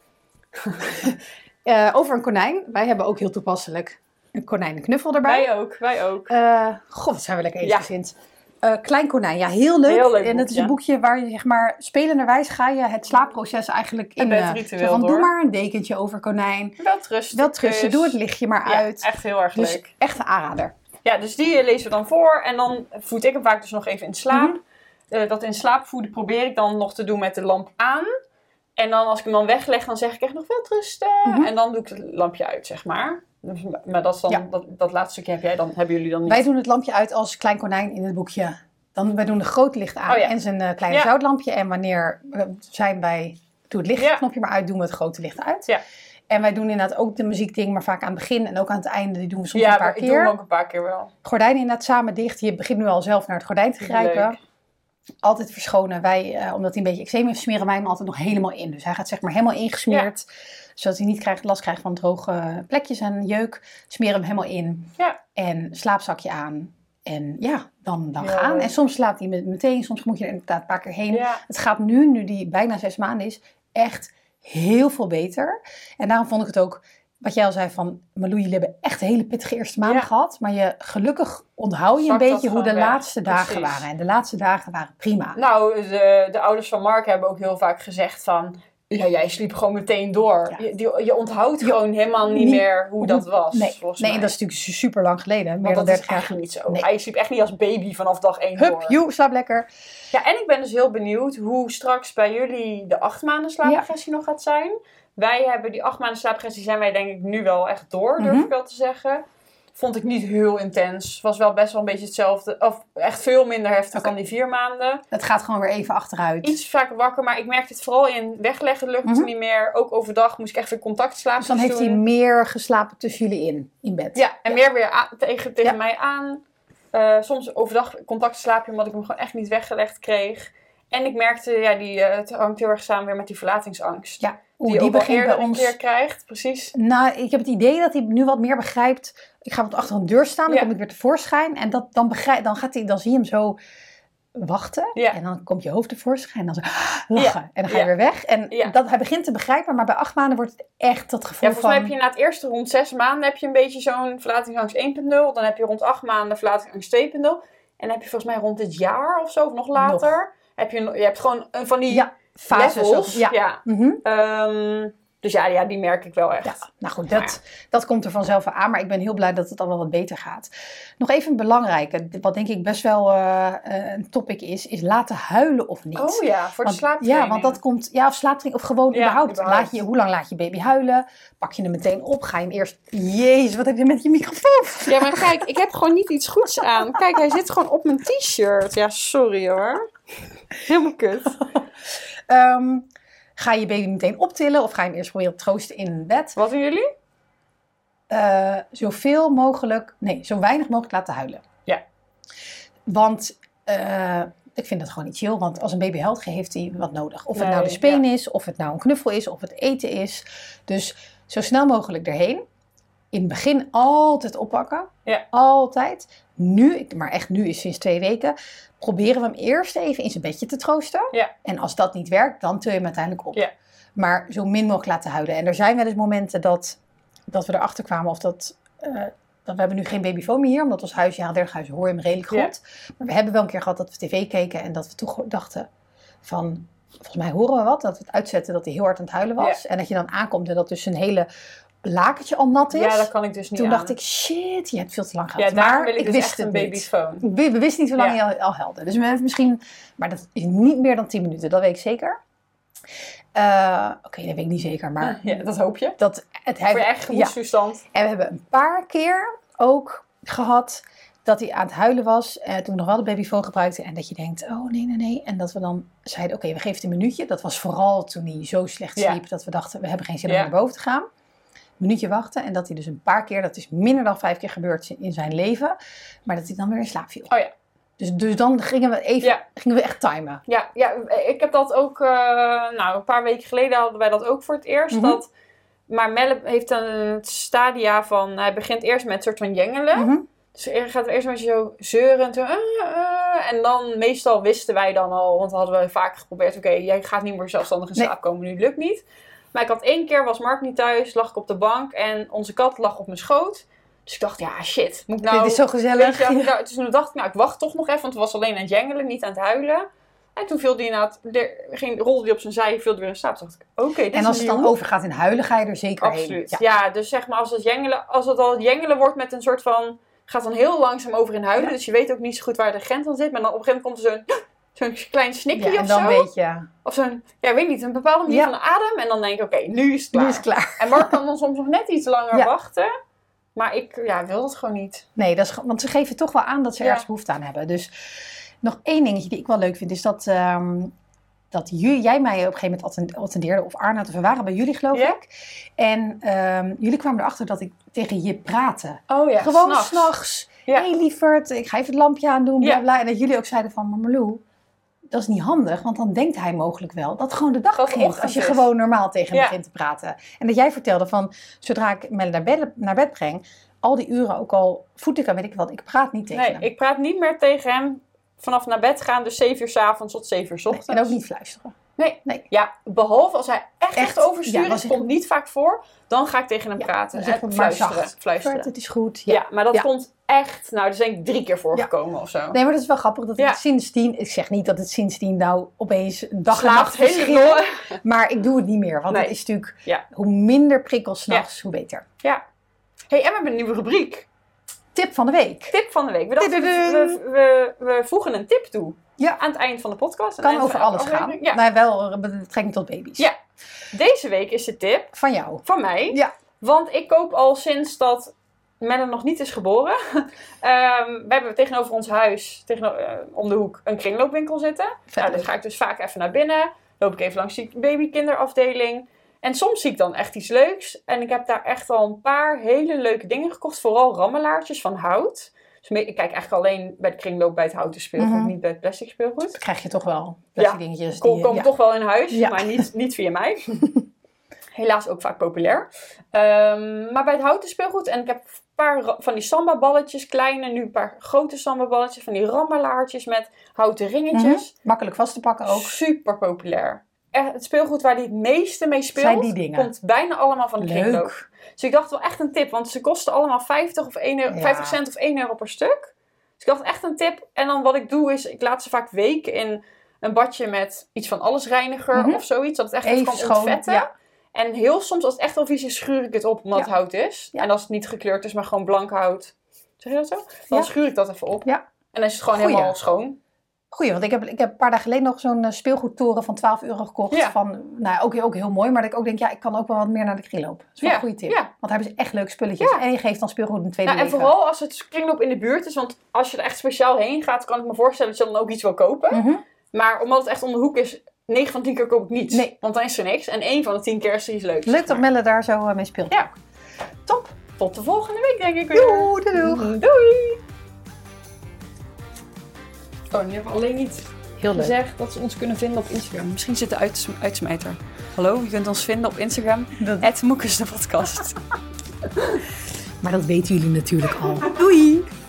Over een konijn. Wij hebben ook heel toepasselijk een konijnenknuffel erbij. Wij ook. Wat zijn we lekker eetgezind. Klein konijn, ja, heel leuk. Heel leuk en het is een boekje waar je, zeg maar, spelenderwijs ga je het slaapproces eigenlijk in. Bedritueel van, door. doe maar een dekentje over konijn. Wel trusten. Doe het lichtje maar uit. Echt heel erg dus leuk. Echt een aanrader. Ja, dus die lezen we dan voor. En dan voed ik hem vaak dus nog even in slaap. Dat in slaap voeden probeer ik dan nog te doen met de lamp aan. En dan als ik hem dan wegleg, dan zeg ik echt nog wel rusten. En dan doe ik het lampje uit, zeg maar. Dus, maar dat is dan, dat laatste stukje hebben jullie dan niet. Wij doen het lampje uit als klein konijn in het boekje. Wij doen de grote licht aan en zijn kleine zoutlampje. En wanneer doe het lichtknopje maar uit, doen we het grote licht uit. Ja. En wij doen inderdaad ook de muziekding, maar vaak aan het begin en ook aan het einde. Die doen we soms een paar keer. Ja, ik doe hem ook een paar keer wel. Gordijnen inderdaad samen dicht. Je begint nu al zelf naar het gordijn te grijpen. Leuk. Altijd verschonen. Wij, omdat hij een beetje eczeem heeft, smeren wij hem altijd nog helemaal in. Dus hij gaat zeg maar helemaal ingesmeerd. Zodat hij niet last krijgt van droge plekjes en jeuk. Smeren hem helemaal in. Ja. En slaapzakje aan. En dan gaan. En soms slaapt hij meteen. Soms moet je er inderdaad een paar keer heen. Ja. Het gaat nu die bijna 6 maanden is, echt heel veel beter. En daarom vond ik het ook, wat jij al zei van, Malou, jullie hebben echt hele pittige eerste maanden gehad. Maar gelukkig onthoud je een beetje hoe de laatste dagen waren. En de laatste dagen waren prima. Nou, de ouders van Mark hebben ook heel vaak gezegd van, ja, jij sliep gewoon meteen door. Ja. Je onthoudt gewoon helemaal niet meer hoe dat was. Nee, dat is natuurlijk super lang geleden. Meer dan 30 jaar niet zo. Nee. Hij sliep echt niet als baby vanaf dag 1 door. Slaap lekker. Ja, en ik ben dus heel benieuwd hoe straks bij jullie de 8 maanden slaapregressie nog gaat zijn. Wij hebben die 8 maanden slaapregressie, zijn wij denk ik nu wel echt door, durf ik wel te zeggen. Vond ik niet heel intens. Was wel best wel een beetje hetzelfde. Of echt veel minder heftig dan die 4 maanden. Het gaat gewoon weer even achteruit. Iets vaker wakker, maar ik merkte het vooral in wegleggen lukte niet meer. Ook overdag moest ik echt weer contact slapen. Dus dan heeft hij meer geslapen tussen jullie in bed. Ja, en meer weer tegen mij aan. Soms overdag contact slaapje, omdat ik hem gewoon echt niet weggelegd kreeg. En ik merkte, het hangt heel erg samen weer met die verlatingsangst. Ja. Die ook begint bij ons een keer krijgt, precies. Nou, ik heb het idee dat hij nu wat meer begrijpt. Ik ga wat achter een deur staan, dan kom ik weer tevoorschijn. En dan zie je hem zo wachten. Ja. En dan komt je hoofd tevoorschijn en dan zo lachen. Ja. En dan ga je weer weg. En hij begint te begrijpen, maar bij 8 maanden wordt het echt dat gevoel van... volgens mij heb je na het eerste rond 6 maanden heb je een beetje zo'n verlatingsangst 1.0. Dan heb je rond 8 maanden verlatingsangst 2.0. En dan heb je volgens mij rond dit jaar of zo, of nog later... Je hebt gewoon van die... fases. Dus die merk ik wel echt. Ja, nou goed, dat komt er vanzelf aan. Maar ik ben heel blij dat het al wel wat beter gaat. Nog even een belangrijke, wat denk ik best wel een topic is laten huilen of niet. Oh ja, voor de slaaptraining. Ja, want dat komt, of slaaptraining of gewoon überhaupt. Hoe lang laat je baby huilen? Pak je hem meteen op? Ga je hem eerst... Jezus, wat heb je met je microfoon? Ja, maar kijk, ik heb gewoon niet iets goeds aan. Kijk, hij zit gewoon op mijn t-shirt. Ja, sorry hoor. Helemaal kut. Ga je baby meteen optillen of ga je hem eerst proberen te troosten in bed? Wat doen jullie? Zo weinig mogelijk laten huilen. Ja. Want ik vind dat gewoon niet chill. Want als een baby huilt, heeft hij wat nodig. Of het nou de speen is, of het nou een knuffel is, of het eten is. Dus zo snel mogelijk erheen. In het begin altijd oppakken. Ja. Altijd. Nu is sinds 2 weken... proberen we hem eerst even in zijn bedje te troosten. Ja. En als dat niet werkt, dan til je hem uiteindelijk op. Ja. Maar zo min mogelijk laten huilen. En er zijn wel eens momenten dat we erachter kwamen of dat we hebben nu geen babyfoon meer hier. Omdat ons huis, huis hoor je hem redelijk goed. Ja. Maar we hebben wel een keer gehad dat we tv keken en dat we toen dachten van... Volgens mij horen we wat, dat we het uitzetten dat hij heel hard aan het huilen was. Ja. En dat je dan aankomt en dat dus een hele... lakentje al nat is. Ja, dat kan ik dus niet Toen dacht ik, shit, je hebt veel te lang gehad. Ja, daar wil ik dus echt een babyfoon. We wisten niet hoe lang je al huilde. Dus we hebben misschien... Maar dat is niet meer dan 10 minuten, dat weet ik zeker. Oké, dat weet ik niet zeker, maar... Ja, dat hoop je. Voor je eigen gemoedstoestand. En we hebben een paar keer ook gehad dat hij aan het huilen was. Toen we nog wel de babyfoon gebruikten. En dat je denkt, oh nee. En dat we dan zeiden, oké, we geven het een minuutje. Dat was vooral toen hij zo slecht sliep. Dat we dachten, we hebben geen zin om naar boven te gaan. Een minuutje wachten. En dat hij dus een paar keer, dat is minder dan 5 keer gebeurd in zijn leven. Maar dat hij dan weer in slaap viel. Oh ja. Dus dan gingen we echt timen. Ja, ik heb dat ook, een paar weken geleden hadden wij dat ook voor het eerst. Maar Melle heeft een stadia van, hij begint eerst met een soort van jengelen. Dus hij gaat eerst een beetje zo zeuren. En dan, meestal wisten wij dan al, want hadden we vaak geprobeerd. Oké, jij gaat niet meer zelfstandig in slaap komen, nu lukt niet. Maar ik had 1 keer, was Mark niet thuis, lag ik op de bank en onze kat lag op mijn schoot. Dus ik dacht, ja shit, moet ik nou... Dit is zo gezellig. Dus toen dacht ik, ik wacht toch nog even, want het was alleen aan het jengelen, niet aan het huilen. En toen viel die rolde hij op zijn zij, viel hij weer in slaap. Toen dacht ik, oké, dit en als het dan overgaat in huilen, ga je er zeker heen. Absoluut. Ja, dus zeg maar, als het al jengelen wordt met een soort van... Gaat dan heel langzaam over in huilen. Dus je weet ook niet zo goed waar de grens aan zit. Maar dan op een gegeven moment komt er zo'n klein snikje of zo. En dan weet je... Of zo'n, weet niet, een bepaalde manier van adem. En dan denk ik, oké, nu is het klaar. Nu is het klaar. En Mark kan dan soms nog net iets langer wachten. Maar ik wil dat gewoon niet. Nee, want ze geven toch wel aan dat ze ergens behoefte aan hebben. Dus nog 1 dingetje die ik wel leuk vind. Is dat jij mij op een gegeven moment attendeerde. Of Arnoud, of we waren bij jullie geloof ik. En jullie kwamen erachter dat ik tegen je praatte. Oh ja, gewoon s'nachts. Ja. Hey lieverd, ik ga even het lampje aandoen. Bla bla. En dat jullie ook zeiden van, Marlou, dat is niet handig. Want dan denkt hij mogelijk wel dat gewoon de dag begint. Als je gewoon normaal tegen hem begint te praten. En dat jij vertelde van, zodra ik Melle naar bed breng. Al die uren ook al voed ik en weet ik wat. Ik praat niet tegen hem. Nee, ik praat niet meer tegen hem. Vanaf naar bed gaan, dus 7 uur 's avonds tot 7 uur 's ochtends. En ook niet fluisteren. Nee. Ja, behalve als hij echt overstuurt, dat komt niet vaak voor. Dan ga ik tegen hem praten. Dan zeg ik fluisteren. Het is goed. Ja, maar dat komt echt, dat is denk ik 3 keer voorgekomen of zo. Nee, maar dat is wel grappig dat het sindsdien, ik zeg niet dat het sindsdien nou opeens dag en nacht verschilt. Maar ik doe het niet meer, want het is natuurlijk, hoe minder prikkels 's nachts, hoe beter. Ja. Hey, en we hebben een nieuwe rubriek. Tip van de week. We dachten, we voegen een tip toe. Ja. Aan het eind van de podcast. Kan over alles gaan. Ja. Nou, wel betrekking tot baby's. Ja. Deze week is de tip. Van jou. Van mij. Ja. Want ik koop al sinds dat Melle nog niet is geboren. We hebben tegenover ons huis, om de hoek, een kringloopwinkel zitten. Nou, dan ga ik dus vaak even naar binnen. Loop ik even langs die babykinderafdeling. En soms zie ik dan echt iets leuks. En ik heb daar echt al een paar hele leuke dingen gekocht. Vooral rammelaartjes van hout. Dus ik kijk eigenlijk alleen bij de kringloop bij het houten speelgoed. Niet bij het plastic speelgoed. Dat krijg je toch wel. Plastic dingetjes. Kom toch wel in huis. Ja. Maar niet via mij. Helaas ook vaak populair. Maar bij het houten speelgoed. En ik heb een paar van die samba-balletjes. Kleine, nu een paar grote samba-balletjes. Van die rammelaartjes met houten ringetjes. Makkelijk vast te pakken ook. Super populair. Het speelgoed waar hij het meeste mee speelt, zijn die dingen. Komt bijna allemaal van de kringloop. Dus ik dacht wel echt een tip, want ze kosten allemaal 50 cent of 1 euro per stuk. Dus ik dacht echt een tip. En dan wat ik doe is, ik laat ze vaak weken in een badje met iets van allesreiniger of zoiets. Dat het echt even kan ontvetten. Ja. En heel soms, als het echt wel vies is, schuur ik het op omdat het hout is. Ja. En als het niet gekleurd is, maar gewoon blank hout. Zeg je dat zo? Dan schuur ik dat even op. Ja. En dan is het gewoon helemaal schoon. Goeie, want ik heb een paar dagen geleden nog zo'n speelgoedtoren van 12 euro gekocht. Ja. Ook heel mooi, maar dat ik ook denk, ik kan ook wel wat meer naar de kringloop. Dat is wel een goede tip. Ja. Want daar hebben ze echt leuke spulletjes. Ja. En je geeft dan speelgoed een tweede leven. En vooral als het kringloop in de buurt is, want als je er echt speciaal heen gaat, kan ik me voorstellen dat je dan ook iets wil kopen. Maar omdat het echt om de hoek is, 9 van 10 keer koop ik niets. Nee. Want dan is er niks. En 1 van de 10 keer is er iets leuks. Leuk dat Melle daar zo mee speelt. Ja. Top. Tot de volgende week, denk ik weer. Doei. Oh, nu hebben we alleen niet gezegd dat ze ons kunnen vinden op Instagram. Misschien zit de uitsmijter. Hallo, je kunt ons vinden op Instagram. @moekesdepodcast. Maar dat weten jullie natuurlijk al. Doei!